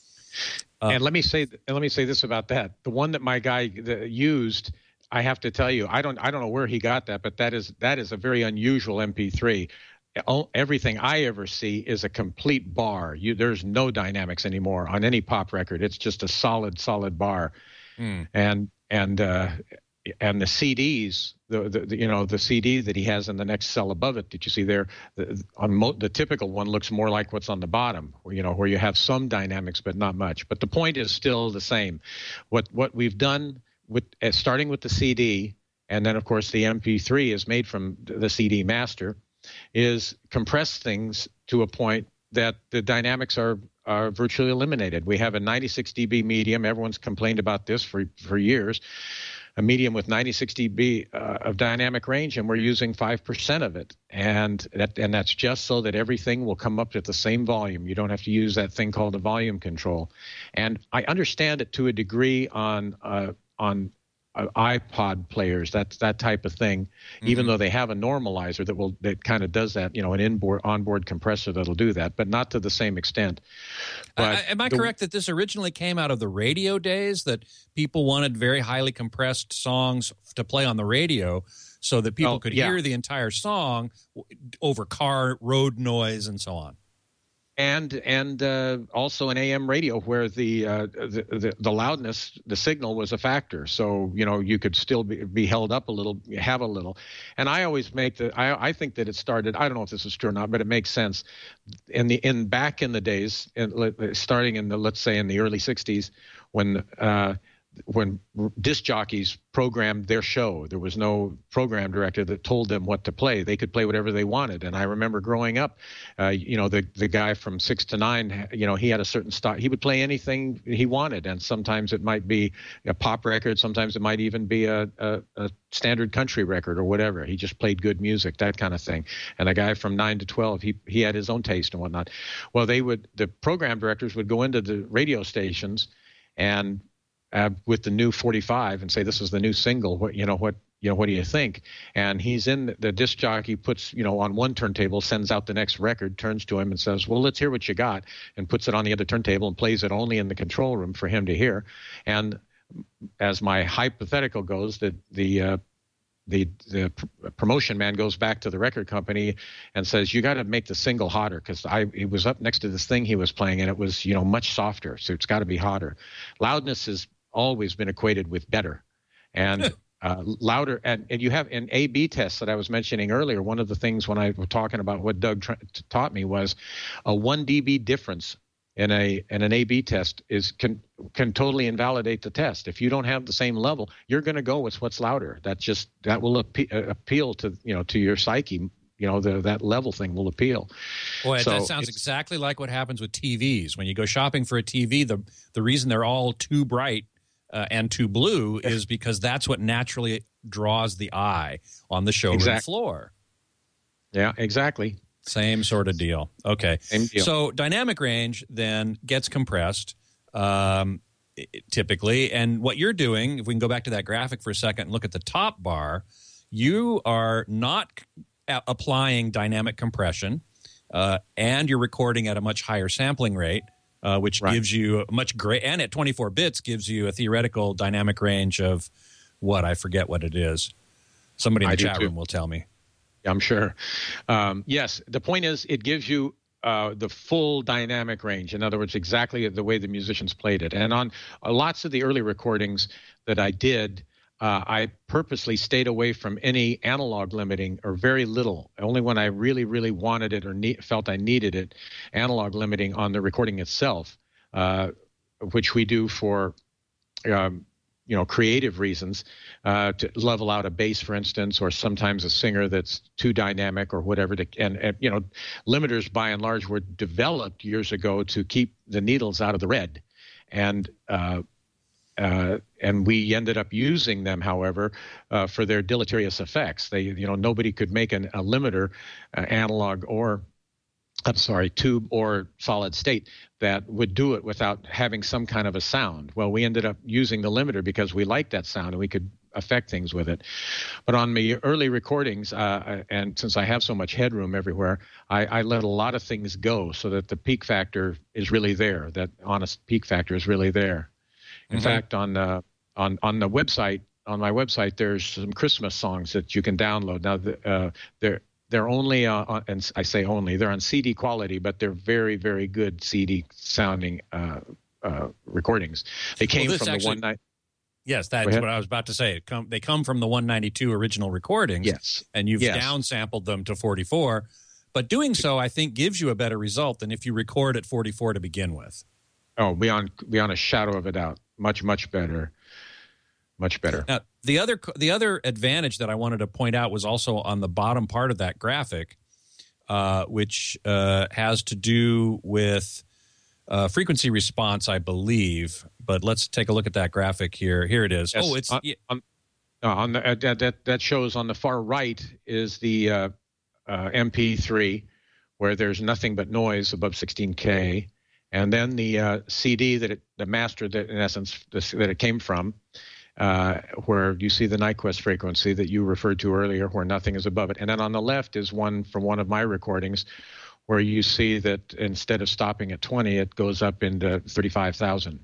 Uh, and let me say, and let me say this about that: the one that my guy the, used, I have to tell you, I don't, I don't know where he got that, but that is that is a very unusual M P three. Everything I ever see is a complete bar. You, there's no dynamics anymore on any pop record. It's just a solid, solid bar. Mm. And and uh, and the C Ds, the, the, the you know the C D that he has in the next cell above it, that you see there, the, on mo- the typical one looks more like what's on the bottom, where, you know, where you have some dynamics but not much. But the point is still the same. What what we've done with uh, starting with the C D, and then of course the M P three is made from the C D master, is compress things to a point that the dynamics are are virtually eliminated. We have a ninety-six decibel medium. Everyone's complained about this for for years. A medium with ninety-six decibel uh, of dynamic range, and we're using five percent of it. And that and that's just so that everything will come up at the same volume. You don't have to use that thing called a volume control. And I understand it to a degree on uh, on uh, iPod players, that that type of thing. Mm-hmm. Even though they have a normalizer that will that kind of does that, you know, an inboard onboard compressor that'll do that, but not to the same extent. But uh, am I the, correct that this originally came out of the radio days, that people wanted very highly compressed songs to play on the radio so that people oh, could yeah. hear the entire song over car road noise and so on? And and uh, also an A M radio where the, uh, the the the loudness, the signal was a factor. So you know you could still be, be held up a little, have a little. And I always make the I, I think that it started. I don't know if this is true or not, but it makes sense. In the in back in the days, in, starting in the let's say in the early sixties, when uh, when disc jockeys programmed their show, there was no program director that told them what to play. They could play whatever they wanted. And I remember growing up, uh, you know, the the guy from six to nine, you know, he had a certain style. He would play anything he wanted. And sometimes it might be a pop record. Sometimes it might even be a, a, a standard country record or whatever. He just played good music, that kind of thing. And a guy from nine to twelve, he, he had his own taste and whatnot. Well, they would, the program directors would go into the radio stations and Uh, with the new forty-five and say, this is the new single. What you know? What you know? What do you think? And he's in the, the disc jockey puts you know on one turntable, sends out the next record, turns to him and says, "Well, let's hear what you got," and puts it on the other turntable and plays it only in the control room for him to hear. And as my hypothetical goes, that the uh, the the pr- promotion man goes back to the record company and says, "You got to make the single hotter because I it was up next to this thing he was playing and it was you know much softer, so it's got to be hotter." Loudness is always been equated with better and uh, louder. And, and you have an A B test that I was mentioning earlier. One of the things when I was talking about what Doug tra- taught me was a one decibel difference in a in an A B test is can can totally invalidate the test. If you don't have the same level, you're going to go with what's louder. That just that will appe- appeal to you know to your psyche. You know, the, that level thing will appeal. Boy, so that sounds exactly like what happens with T Vs. When you go shopping for a T V, the the reason they're all too bright Uh, and too blue is because that's what naturally draws the eye on the showroom exactly. floor. Yeah, exactly. Same sort of deal. Okay. Same deal. So dynamic range then gets compressed um, typically. And what you're doing, if we can go back to that graphic for a second and look at the top bar, you are not a- applying dynamic compression uh, and you're recording at a much higher sampling rate. Uh, which right. gives you a much great, and at twenty-four bits gives you a theoretical dynamic range of what I forget what it is. Somebody in the I chat room will tell me. I'm sure. Um, yes, the point is it gives you uh, the full dynamic range. In other words, exactly the way the musicians played it. And on uh, lots of the early recordings that I did, uh, I purposely stayed away from any analog limiting or very little. Only when I really, really wanted it or ne- felt I needed it, analog limiting on the recording itself, uh, which we do for, um, you know, creative reasons, uh, to level out a bass, for instance, or sometimes a singer that's too dynamic or whatever. To, and, and, you know, limiters by and large were developed years ago to keep the needles out of the red. And, uh, Uh, and we ended up using them, however, uh, for their deleterious effects. They, you know, nobody could make an, a limiter, uh, analog or, I'm sorry, tube or solid state that would do it without having some kind of a sound. Well, we ended up using the limiter because we liked that sound and we could affect things with it. But on my early recordings, uh, and since I have so much headroom everywhere, I, I let a lot of things go so that the peak factor is really there. That honest peak factor is really there. In mm-hmm. fact, on uh, on on the website, on my website, there's some Christmas songs that you can download. Now, the, uh, they're they're only uh, on, and I say only, they're on C D quality, but they're very, very good C D sounding uh, uh, recordings. They came well, from actually, the one night. Yes, that's what I was about to say. It come, they come from the one ninety-two original recordings. Yes, and you've yes. downsampled them to forty-four. But doing so, I think, gives you a better result than if you record at forty-four to begin with. Oh, beyond beyond a shadow of a doubt. Much, much better. Much better. Now, the other the other advantage that I wanted to point out was also on the bottom part of that graphic, uh, which uh, has to do with uh, frequency response, I believe. But let's take a look at that graphic here. Here it is. Yes. Oh, it's on, yeah. on, on the, uh, that, that that shows on the far right is the uh, uh, M P three, where there's nothing but noise above sixteen K. And then the uh, C D that it, the master that in essence this, that it came from, uh, where you see the Nyquist frequency that you referred to earlier, where nothing is above it. And then on the left is one from one of my recordings where you see that instead of stopping at twenty, it goes up into thirty-five thousand.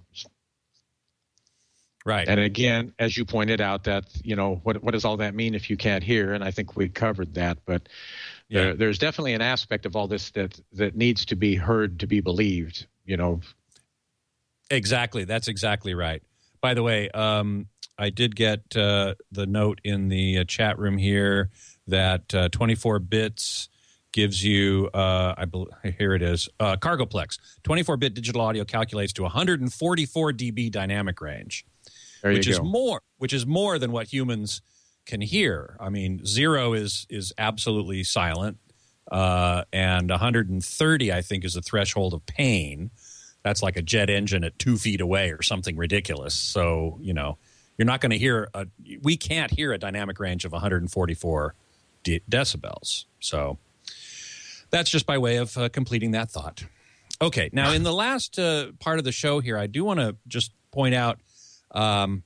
Right. And again, as you pointed out, that, you know, what what does all that mean if you can't hear? And I think we covered that. But yeah. there, there's definitely an aspect of all this that, that needs to be heard to be believed, you know. Exactly. That's exactly right. By the way, um, I did get uh, the note in the uh, chat room here that uh, twenty-four bits gives you, uh, I believe, here it is, uh, Cargoplex. twenty-four bit digital audio calculates to one hundred forty-four decibel dynamic range. There which you is go. more, which is more than what humans can hear. I mean, zero is is absolutely silent, uh, and one hundred thirty, I think, is the threshold of pain. That's like a jet engine at two feet away or something ridiculous. So, you know, you're not going to hear a. We can't hear a dynamic range of one hundred forty-four de- decibels. So that's just by way of uh, completing that thought. Okay, now in the last uh, part of the show here, I do want to just point out. Um,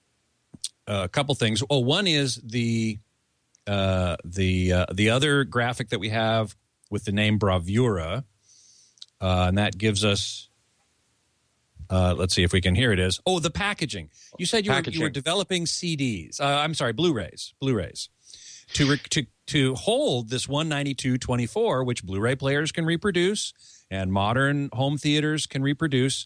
a couple things. Oh, one is the uh, the uh, the other graphic that we have with the name Bravura, uh, and that gives us. Uh, let's see if we can. Here it is. Oh, the packaging. You said you were, you were developing C Ds. Uh, I'm sorry, Blu-rays. Blu-rays to re- to to hold this one ninety-two twenty-four, which Blu-ray players can reproduce and modern home theaters can reproduce.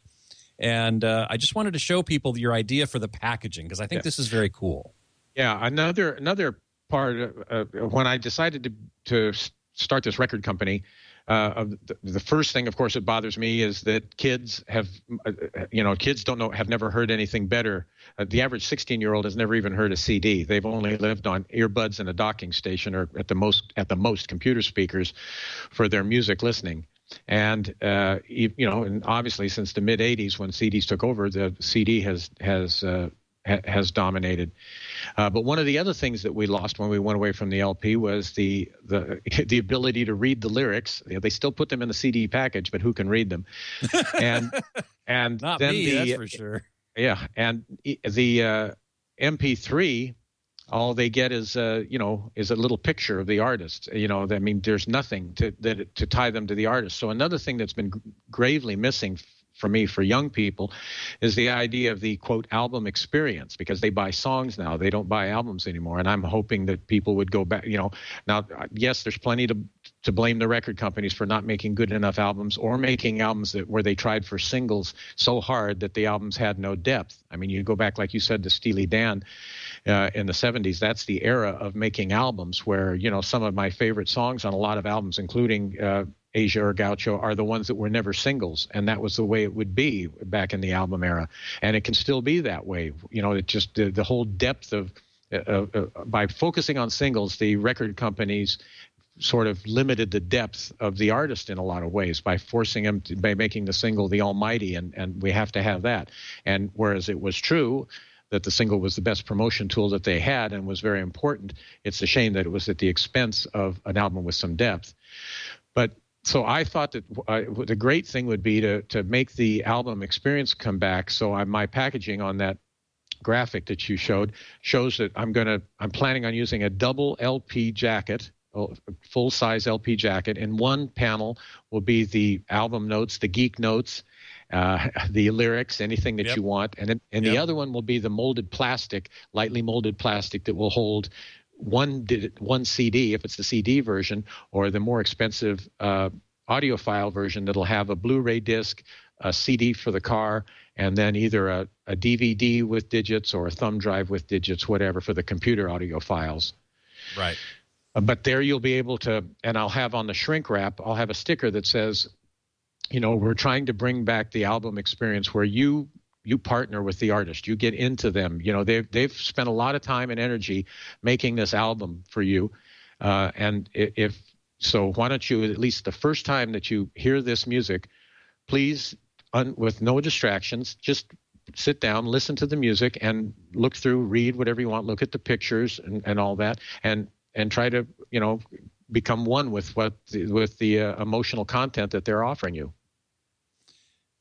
And uh, I just wanted to show people your idea for the packaging because I think yeah. this is very cool. Yeah, another another part of, uh, when I decided to to start this record company, uh, of the, the first thing, of course, that bothers me is that kids have, uh, you know, kids don't know, have never heard anything better. Uh, the average sixteen-year-old has never even heard a C D. They've only lived on earbuds and a docking station, or at the most at the most computer speakers for their music listening. And, uh, you, you know, and obviously since the mid eighties when C Ds took over, the C D has has uh, ha- has dominated. Uh, but one of the other things that we lost when we went away from the L P was the the the ability to read the lyrics. They still put them in the C D package, but who can read them? And and Not then me, the, that's for sure. Yeah, and the uh, M P three. All they get is, uh, you know, is a little picture of the artist. You know, I mean, there's nothing to that to tie them to the artist. So another thing that's been gravely missing for me, for young people, is the idea of the, quote, album experience, because they buy songs now. They don't buy albums anymore. And I'm hoping that people would go back, you know. Now, yes, there's plenty to to blame the record companies for not making good enough albums, or making albums that where they tried for singles so hard that the albums had no depth. I mean, you go back, like you said, to Steely Dan. Uh, in the seventies, that's the era of making albums where, you know, some of my favorite songs on a lot of albums, including uh, Asia or Gaucho, are the ones that were never singles. And that was the way it would be back in the album era. And it can still be that way. You know, it just the, the whole depth of uh, uh, by focusing on singles, the record companies sort of limited the depth of the artist in a lot of ways by forcing him to, by making the single the almighty. And, and we have to have that. And whereas it was true that the single was the best promotion tool that they had and was very important, it's a shame that it was at the expense of an album with some depth. But so I thought that uh, the great thing would be to to make the album experience come back. So I, my packaging on that graphic that you showed shows that I'm gonna I'm planning on using a double L P jacket, a full-size L P jacket. In one panel will be the album notes, the geek notes, Uh, the lyrics, anything that yep. you want. And, and yep. the other one will be the molded plastic, lightly molded plastic that will hold one one C D, if it's the C D version, or the more expensive uh, audiophile version that'll have a Blu-ray disc, a C D for the car, and then either a, a D V D with digits or a thumb drive with digits, whatever, for the computer audiophiles. Right. Uh, but there you'll be able to, and I'll have on the shrink wrap, I'll have a sticker that says, you know, we're trying to bring back the album experience where you you partner with the artist, you get into them. You know, they've they've spent a lot of time and energy making this album for you, uh, and if so, why don't you, at least the first time that you hear this music, please, un, with no distractions, just sit down, listen to the music, and look through, read whatever you want, look at the pictures and, and all that, and and try to, you know, become one with what the, with the uh, emotional content that they're offering you.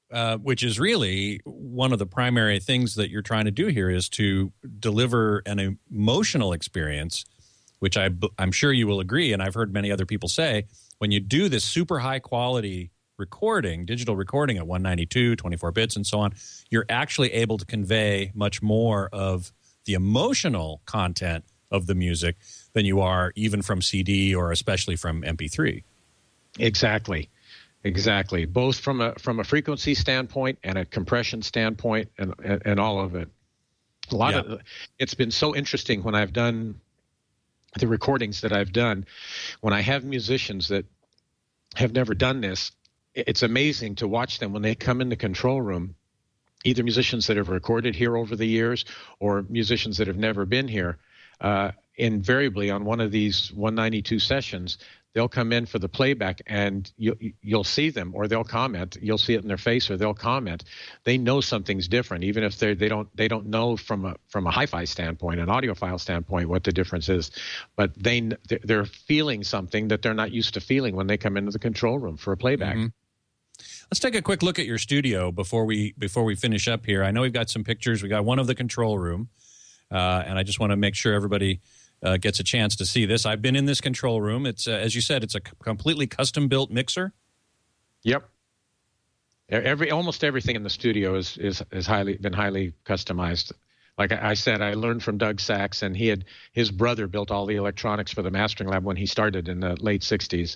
uh, which is really one of the primary things that you're trying to do here, is to deliver an emotional experience, which I, I'm sure you will agree, and I've heard many other people say, when you do this super high quality recording, digital recording at one ninety-two, twenty-four bits and so on, you're actually able to convey much more of the emotional content of the music than you are even from C D or especially from M P three. Exactly. Exactly. Both from a from a frequency standpoint and a compression standpoint, and and, and all of it. A lot yeah. of it's been so interesting when I've done the recordings that I've done, when I have musicians that have never done this. It's amazing to watch them when they come in the control room, either musicians that have recorded here over the years or musicians that have never been here. Uh, invariably on one of these one ninety-two sessions, they'll come in for the playback, and you, you'll see them, or they'll comment. You'll see it in their face, or they'll comment. They know something's different, even if they they don't they don't know from a from a hi-fi standpoint, an audiophile standpoint, what the difference is. But they they're feeling something that they're not used to feeling when they come into the control room for a playback. Mm-hmm. Let's take a quick look at your studio before we before we finish up here. I know we've got some pictures. We got one of the control room, uh, and I just want to make sure everybody uh, gets a chance to see this. I've been in this control room. It's uh, as you said, it's a c- completely custom built mixer. Yep. Every almost everything in the studio is is is highly been highly customized. Like I said, I learned from Doug Sachs, and he had his brother built all the electronics for the mastering lab when he started in the late sixties,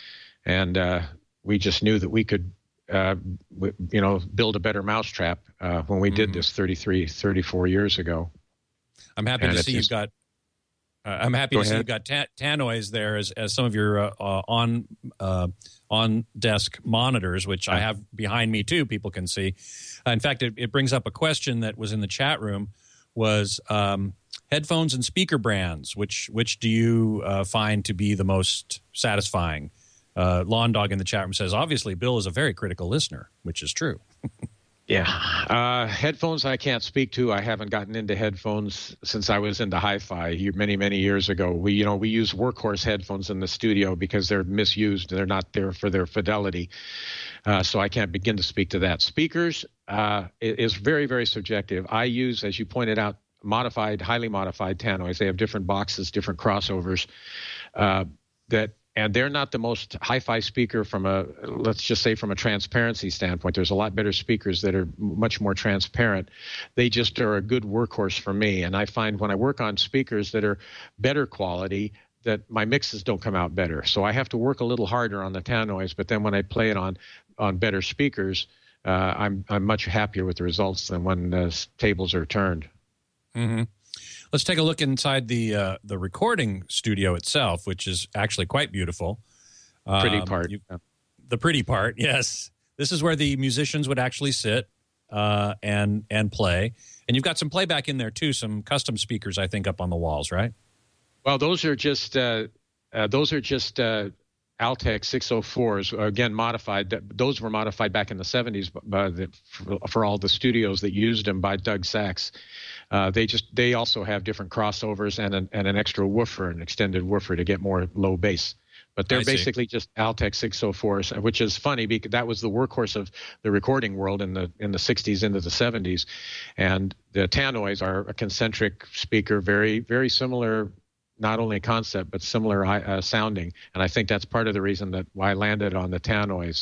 and uh, we just knew that we could. Uh, you know, build a better mousetrap uh, when we did mm-hmm. this thirty-three, thirty-four years ago. I'm happy and to see just, you've got. Uh, I'm happy to ahead. see you've got ta- tannoys there as, as some of your uh, uh, on uh, on desk monitors, which I have behind me too. People can see. Uh, in fact, it, it brings up a question that was in the chat room: was um, headphones and speaker brands. Which which do you uh, find to be the most satisfying? Uh, Lawn Dog in the chat room says, obviously, Bill is a very critical listener, which is true. Yeah. Uh, headphones I can't speak to. I haven't gotten into headphones since I was into hi-fi many, many years ago. We, you know, we use workhorse headphones in the studio because they're misused. They're not there for their fidelity. Uh, so I can't begin to speak to that. Speakers uh, is very, very subjective. I use, as you pointed out, modified, highly modified tannoys. They have different boxes, different crossovers uh, that And they're not the most hi-fi speaker from a, let's just say from a transparency standpoint. There's a lot better speakers that are much more transparent. They just are a good workhorse for me. And I find when I work on speakers that are better quality, that my mixes don't come out better. So I have to work a little harder on the tannoys, but then when I play it on, on better speakers, uh, I'm, I'm much happier with the results than when the tables are turned. Mm-hmm. Let's take a look inside the uh, the recording studio itself, which is actually quite beautiful. Um, pretty part. You, the pretty part, yes. This is where the musicians would actually sit uh, and and play. And you've got some playback in there, too, some custom speakers, I think, up on the walls, right? Well, those are just uh, uh, those are just uh, Altec six oh fours, again, modified. Those were modified back in the seventies by the, for, for all the studios that used them by Doug Sachs. Uh, they just they also have different crossovers and an, and an extra woofer, an extended woofer to get more low bass. But they're basically just Altec six oh fours, which is funny because that was the workhorse of the recording world in the in the sixties into the seventies. And the tannoys are a concentric speaker, very very similar, not only concept but similar uh, sounding. And I think that's part of the reason that why I landed on the tannoys.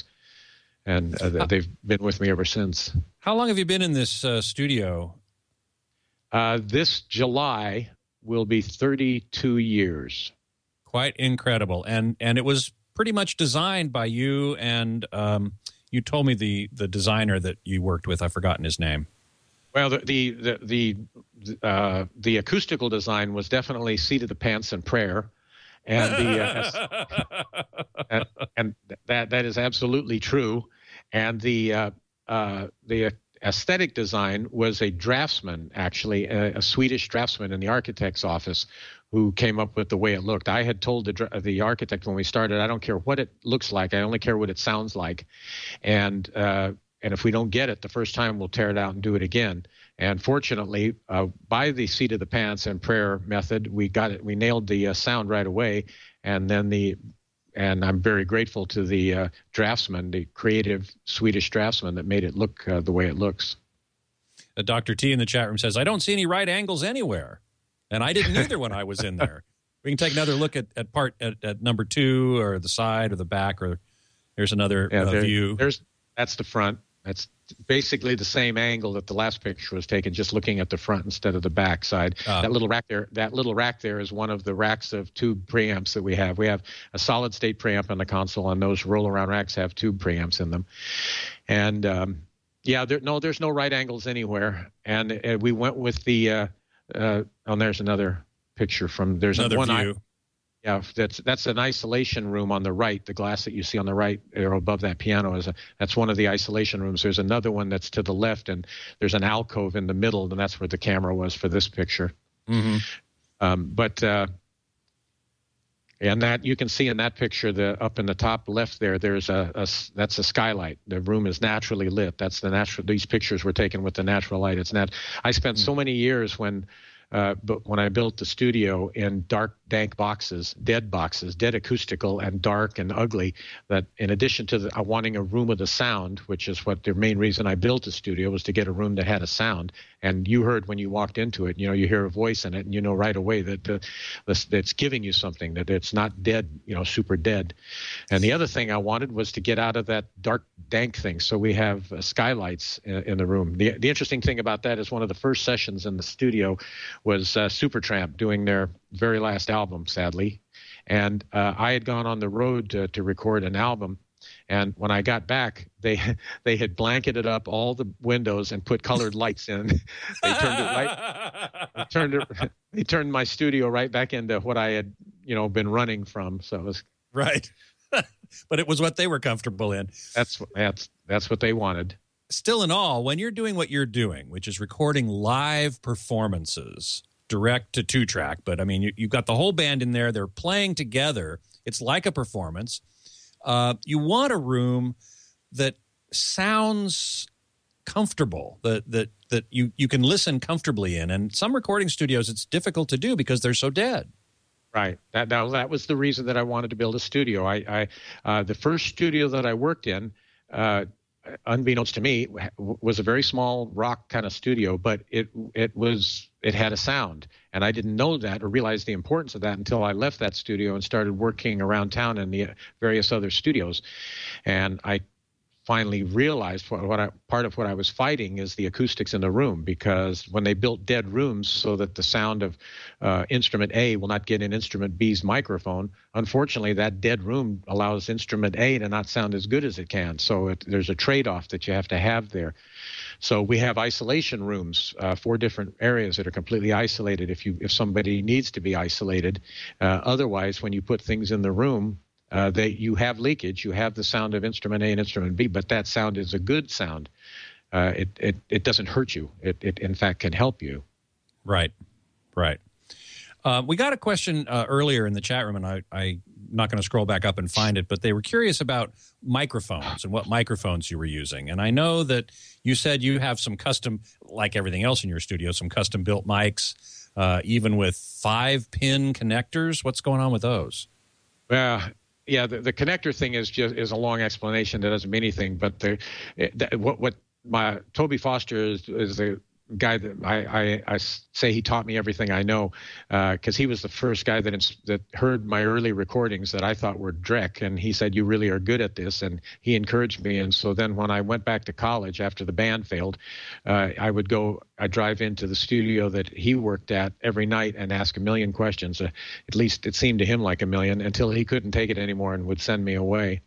And uh, they've been with me ever since. How long have you been in this uh, studio? Uh, this July will be thirty-two years. Quite incredible. And and it was pretty much designed by you, and um, you told me the, the designer that you worked with. I've forgotten his name. Well, the the the the, uh, the acoustical design was definitely Seat of the Pants and Prayer. And the uh, and, and that that is absolutely true. And the uh, uh, the aesthetic design was a draftsman, actually, a, a Swedish draftsman in the architect's office, who came up with the way it looked. I had told the the architect when we started, I don't care what it looks like, I only care what it sounds like, and uh, and if we don't get it the first time, we'll tear it out and do it again. And fortunately, uh, by the Seat of the Pants and Prayer method, we got it. We nailed the uh, sound right away, and then the and I'm very grateful to the uh, draftsman, the creative Swedish draftsman that made it look uh, the way it looks. Uh, Doctor T in the chat room says, I don't see any right angles anywhere. And I didn't either when I was in there. We can take another look at, at part at, at number two, or the side or the back, or there's another yeah, uh, there, view. There's That's the front. That's basically the same angle that the last picture was taken, just looking at the front instead of the back side. Uh, that little rack there, that little rack there is one of the racks of tube preamps that we have. We have a solid state preamp on the console, and those roll around racks have tube preamps in them. And um, yeah, there, no, there's no right angles anywhere. And uh, we went with the. Uh, uh, oh, there's another picture from. There's another one view. I, Yeah, that's that's an isolation room on the right. The glass that you see on the right or above that piano is a, that's one of the isolation rooms. There's another one that's to the left, and there's an alcove in the middle, and that's where the camera was for this picture. Mm-hmm. Um, but uh, and that you can see in that picture, the up in the top left there, there's a, a that's a skylight. The room is naturally lit. That's the natural. These pictures were taken with the natural light. It's not. I spent mm-hmm. so many years when. Uh, but when I built the studio in dark, dank boxes, dead boxes, dead acoustical and dark and ugly, that in addition to the, uh, wanting a room with a sound, which is what the main reason I built the studio was to get a room that had a sound. And you heard when you walked into it, you know, you hear a voice in it, and you know right away that the, the, that's giving you something, that it's not dead, you know, super dead. And the other thing I wanted was to get out of that dark, dank thing. So we have uh, skylights in, in the room. The, the interesting thing about that is one of the first sessions in the studio was uh, Supertramp doing their very last album, sadly. And uh, I had gone on the road to, to record an album. And when I got back, they they had blanketed up all the windows and put colored lights in. They turned it right. They turned it. They turned my studio right back into what I had, you know, been running from. So it was right. But it was what they were comfortable in. That's that's that's what they wanted. Still in all, when you're doing what you're doing, which is recording live performances, direct to two track, but I mean, you, you've got the whole band in there. They're playing together. It's like a performance. Uh, you want a room that sounds comfortable, that that that you, you can listen comfortably in. And some recording studios, it's difficult to do because they're so dead. Right. That that, that was the reason that I wanted to build a studio. I, I uh, the first studio that I worked in, uh, unbeknownst to me, was a very small rock kind of studio, but it it was it had a sound, and I didn't know that or realize the importance of that until I left that studio and started working around town in the various other studios, and I finally realized what, what I, part of what I was fighting is the acoustics in the room, because when they built dead rooms so that the sound of uh, instrument A will not get in instrument B's microphone, unfortunately that dead room allows instrument A to not sound as good as it can. So it, there's a trade-off that you have to have there. So we have isolation rooms, uh, four different areas that are completely isolated if you if somebody needs to be isolated. Uh, otherwise, when you put things in the room, Uh, they, you have leakage, you have the sound of instrument A and instrument B, but that sound is a good sound. Uh, it, it it doesn't hurt you. It, it, in fact, can help you. Right, right. Uh, we got a question uh, earlier in the chat room, and I, I'm not going to scroll back up and find it, but they were curious about microphones and what microphones you were using. And I know that you said you have some custom, like everything else in your studio, some custom-built mics, uh, even with five-pin connectors. What's going on with those? Well, yeah, the, the connector thing is just is a long explanation that doesn't mean anything. But the, the what what my Toby Foster is is the guy that I, I, I say he taught me everything I know, because uh, he was the first guy that ins- that heard my early recordings that I thought were dreck, and he said, you really are good at this, and he encouraged me. And so then when I went back to college after the band failed, uh, I would go, I'd drive into the studio that he worked at every night and ask a million questions. Uh, at least it seemed to him like a million, until he couldn't take it anymore and would send me away.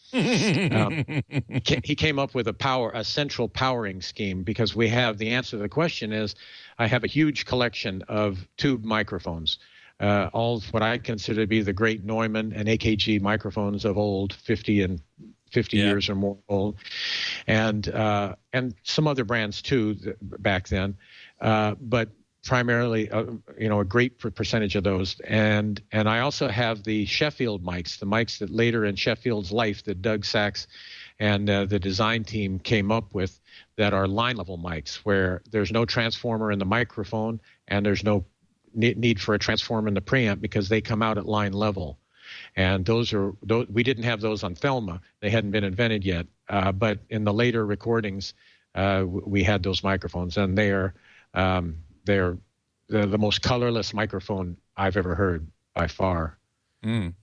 um, he came up with a power, a central powering scheme, because we have the answer to the question is, I have a huge collection of tube microphones, uh, all what I consider to be the great Neumann and A K G microphones of old, fifty and fifty yeah. years or more old, and uh, and some other brands too th- back then, uh, but. Primarily, uh, you know, a great percentage of those. And and I also have the Sheffield mics, the mics that later in Sheffield's life that Doug Sachs and uh, the design team came up with, that are line level mics, where there's no transformer in the microphone and there's no ne- need for a transformer in the preamp, because they come out at line level. and those are those, we didn't have those on Thelma. They hadn't been invented yet, uh, but in the later recordings, uh, we had those microphones, and they are um, they're the, the most colorless microphone I've ever heard by far. Mm.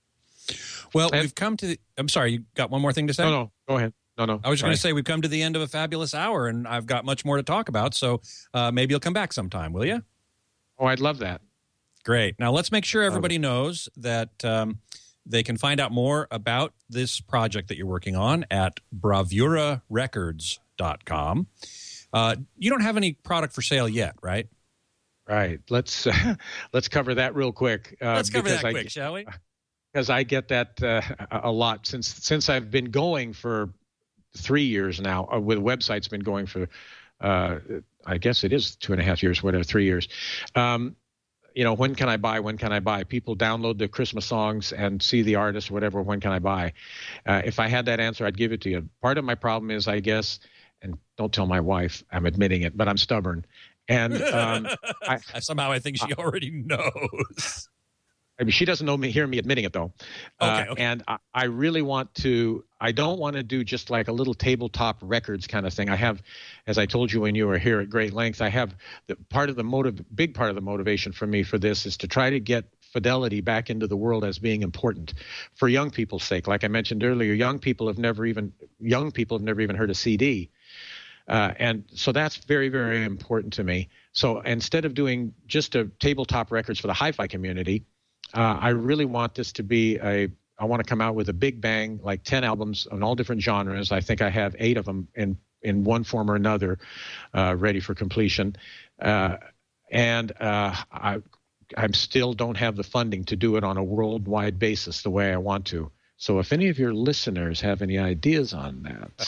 Well, and, we've come to the, I'm sorry, you got one more thing to say? No, no, go ahead. No, no. I was just going to say we've come to the end of a fabulous hour, and I've got much more to talk about, so uh, maybe you'll come back sometime, will you? Oh, I'd love that. Great. Now, let's make sure everybody knows that um, they can find out more about this project that you're working on at bravura records dot com. Uh, you don't have any product for sale yet, right? Right. Let's uh, let's cover that real quick. Uh, let's cover that I, quick, shall we? Because I get that uh, a lot since since I've been going for three years now. Uh, with website's been going for, uh, I guess it is two and a half years, whatever, three years. Um, you know, when can I buy? When can I buy? People download the Christmas songs and see the artist, whatever. When can I buy? Uh, if I had that answer, I'd give it to you. Part of my problem is, I guess, and don't tell my wife, I'm admitting it, but I'm stubborn. And um, I, somehow I think she already knows. I mean, she doesn't know me, hear me admitting it, though. Okay, uh, okay. And I, I really want to, I don't want to do just like a little tabletop records kind of thing. I have, as I told you when you were here at great length, I have the part of the motive, big part of the motivation for me for this is to try to get fidelity back into the world as being important for young people's sake. Like I mentioned earlier, young people have never even, young people have never even heard a C D. Uh, and so that's very, very important to me. So instead of doing just a tabletop records for the hi-fi community, Uh, I really want this to be a, I want to come out with a big bang, like ten albums on all different genres. I think I have eight of them in, in one form or another uh, ready for completion. Uh, and uh, I I still don't have the funding to do it on a worldwide basis the way I want to. So if any of your listeners have any ideas on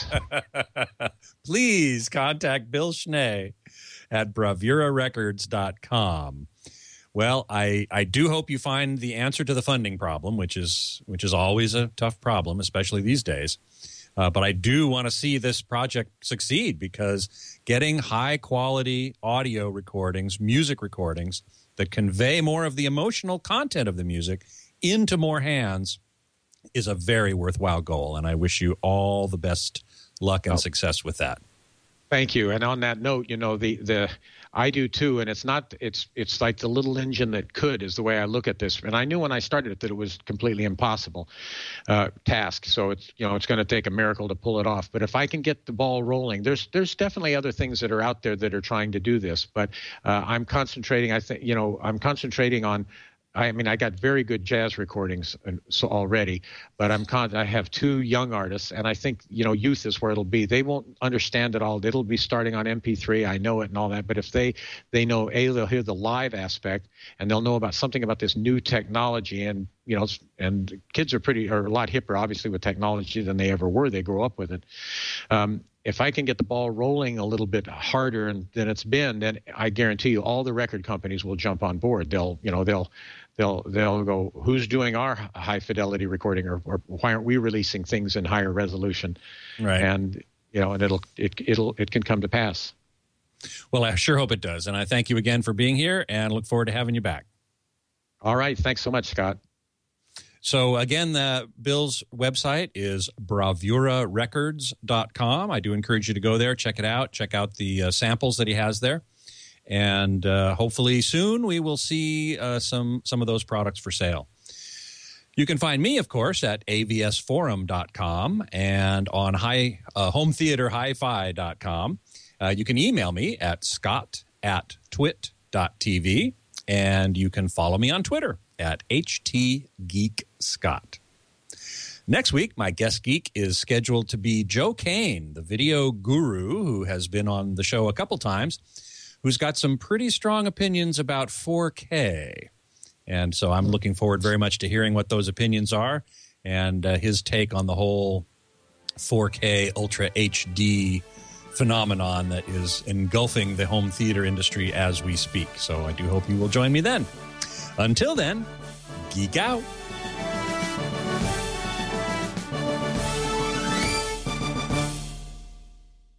that, please contact Bill Schnee at bravura records dot com. Well, I, I do hope you find the answer to the funding problem, which is which is always a tough problem, especially these days. Uh, but I do want to see this project succeed because getting high-quality audio recordings, music recordings that convey more of the emotional content of the music into more hands is a very worthwhile goal, and I wish you all the best luck and oh. success with that. Thank you. And on that note, you know, the the I do too, and it's not it's it's like the little engine that could is the way I look at this. And I knew when I started it that it was completely impossible uh, task. So it's you know it's going to take a miracle to pull it off. But if I can get the ball rolling, there's there's definitely other things that are out there that are trying to do this. But uh, I'm concentrating. I think you know I'm concentrating on. I mean, I got very good jazz recordings so already, but I'm con- I have two young artists, and I think, you know, youth is where it'll be. They won't understand it all. It'll be starting on M P three. I know it and all that. But if they, they know, A, they'll hear the live aspect, and they'll know about something about this new technology. And, you know, and kids are pretty, are a lot hipper, obviously, with technology than they ever were. They grow up with it. Um, if I can get the ball rolling a little bit harder than it's been, then I guarantee you all the record companies will jump on board. They'll, you know, they'll, They'll they'll go, who's doing our high fidelity recording, or, or why aren't we releasing things in higher resolution? Right. And you know, and it'll it it'll it can come to pass. Well, I sure hope it does, and I thank you again for being here, and look forward to having you back. All right, thanks so much, Scott. So again, the Bill's website is bravura records dot com. I do encourage you to go there, check it out, check out the uh, samples that he has there. And uh, hopefully soon we will see uh, some some of those products for sale. You can find me, of course, at a v s forum dot com and on high, uh, home theater hi fi dot com. Uh, you can email me at scott at twit dot t v, and you can follow me on Twitter at htgeekscott. Next week, my guest geek is scheduled to be Joe Kane, the video guru who has been on the show a couple times, who's got some pretty strong opinions about four K. And so I'm looking forward very much to hearing what those opinions are and uh, his take on the whole four K Ultra H D phenomenon that is engulfing the home theater industry as we speak. So I do hope you will join me then. Until then, geek out.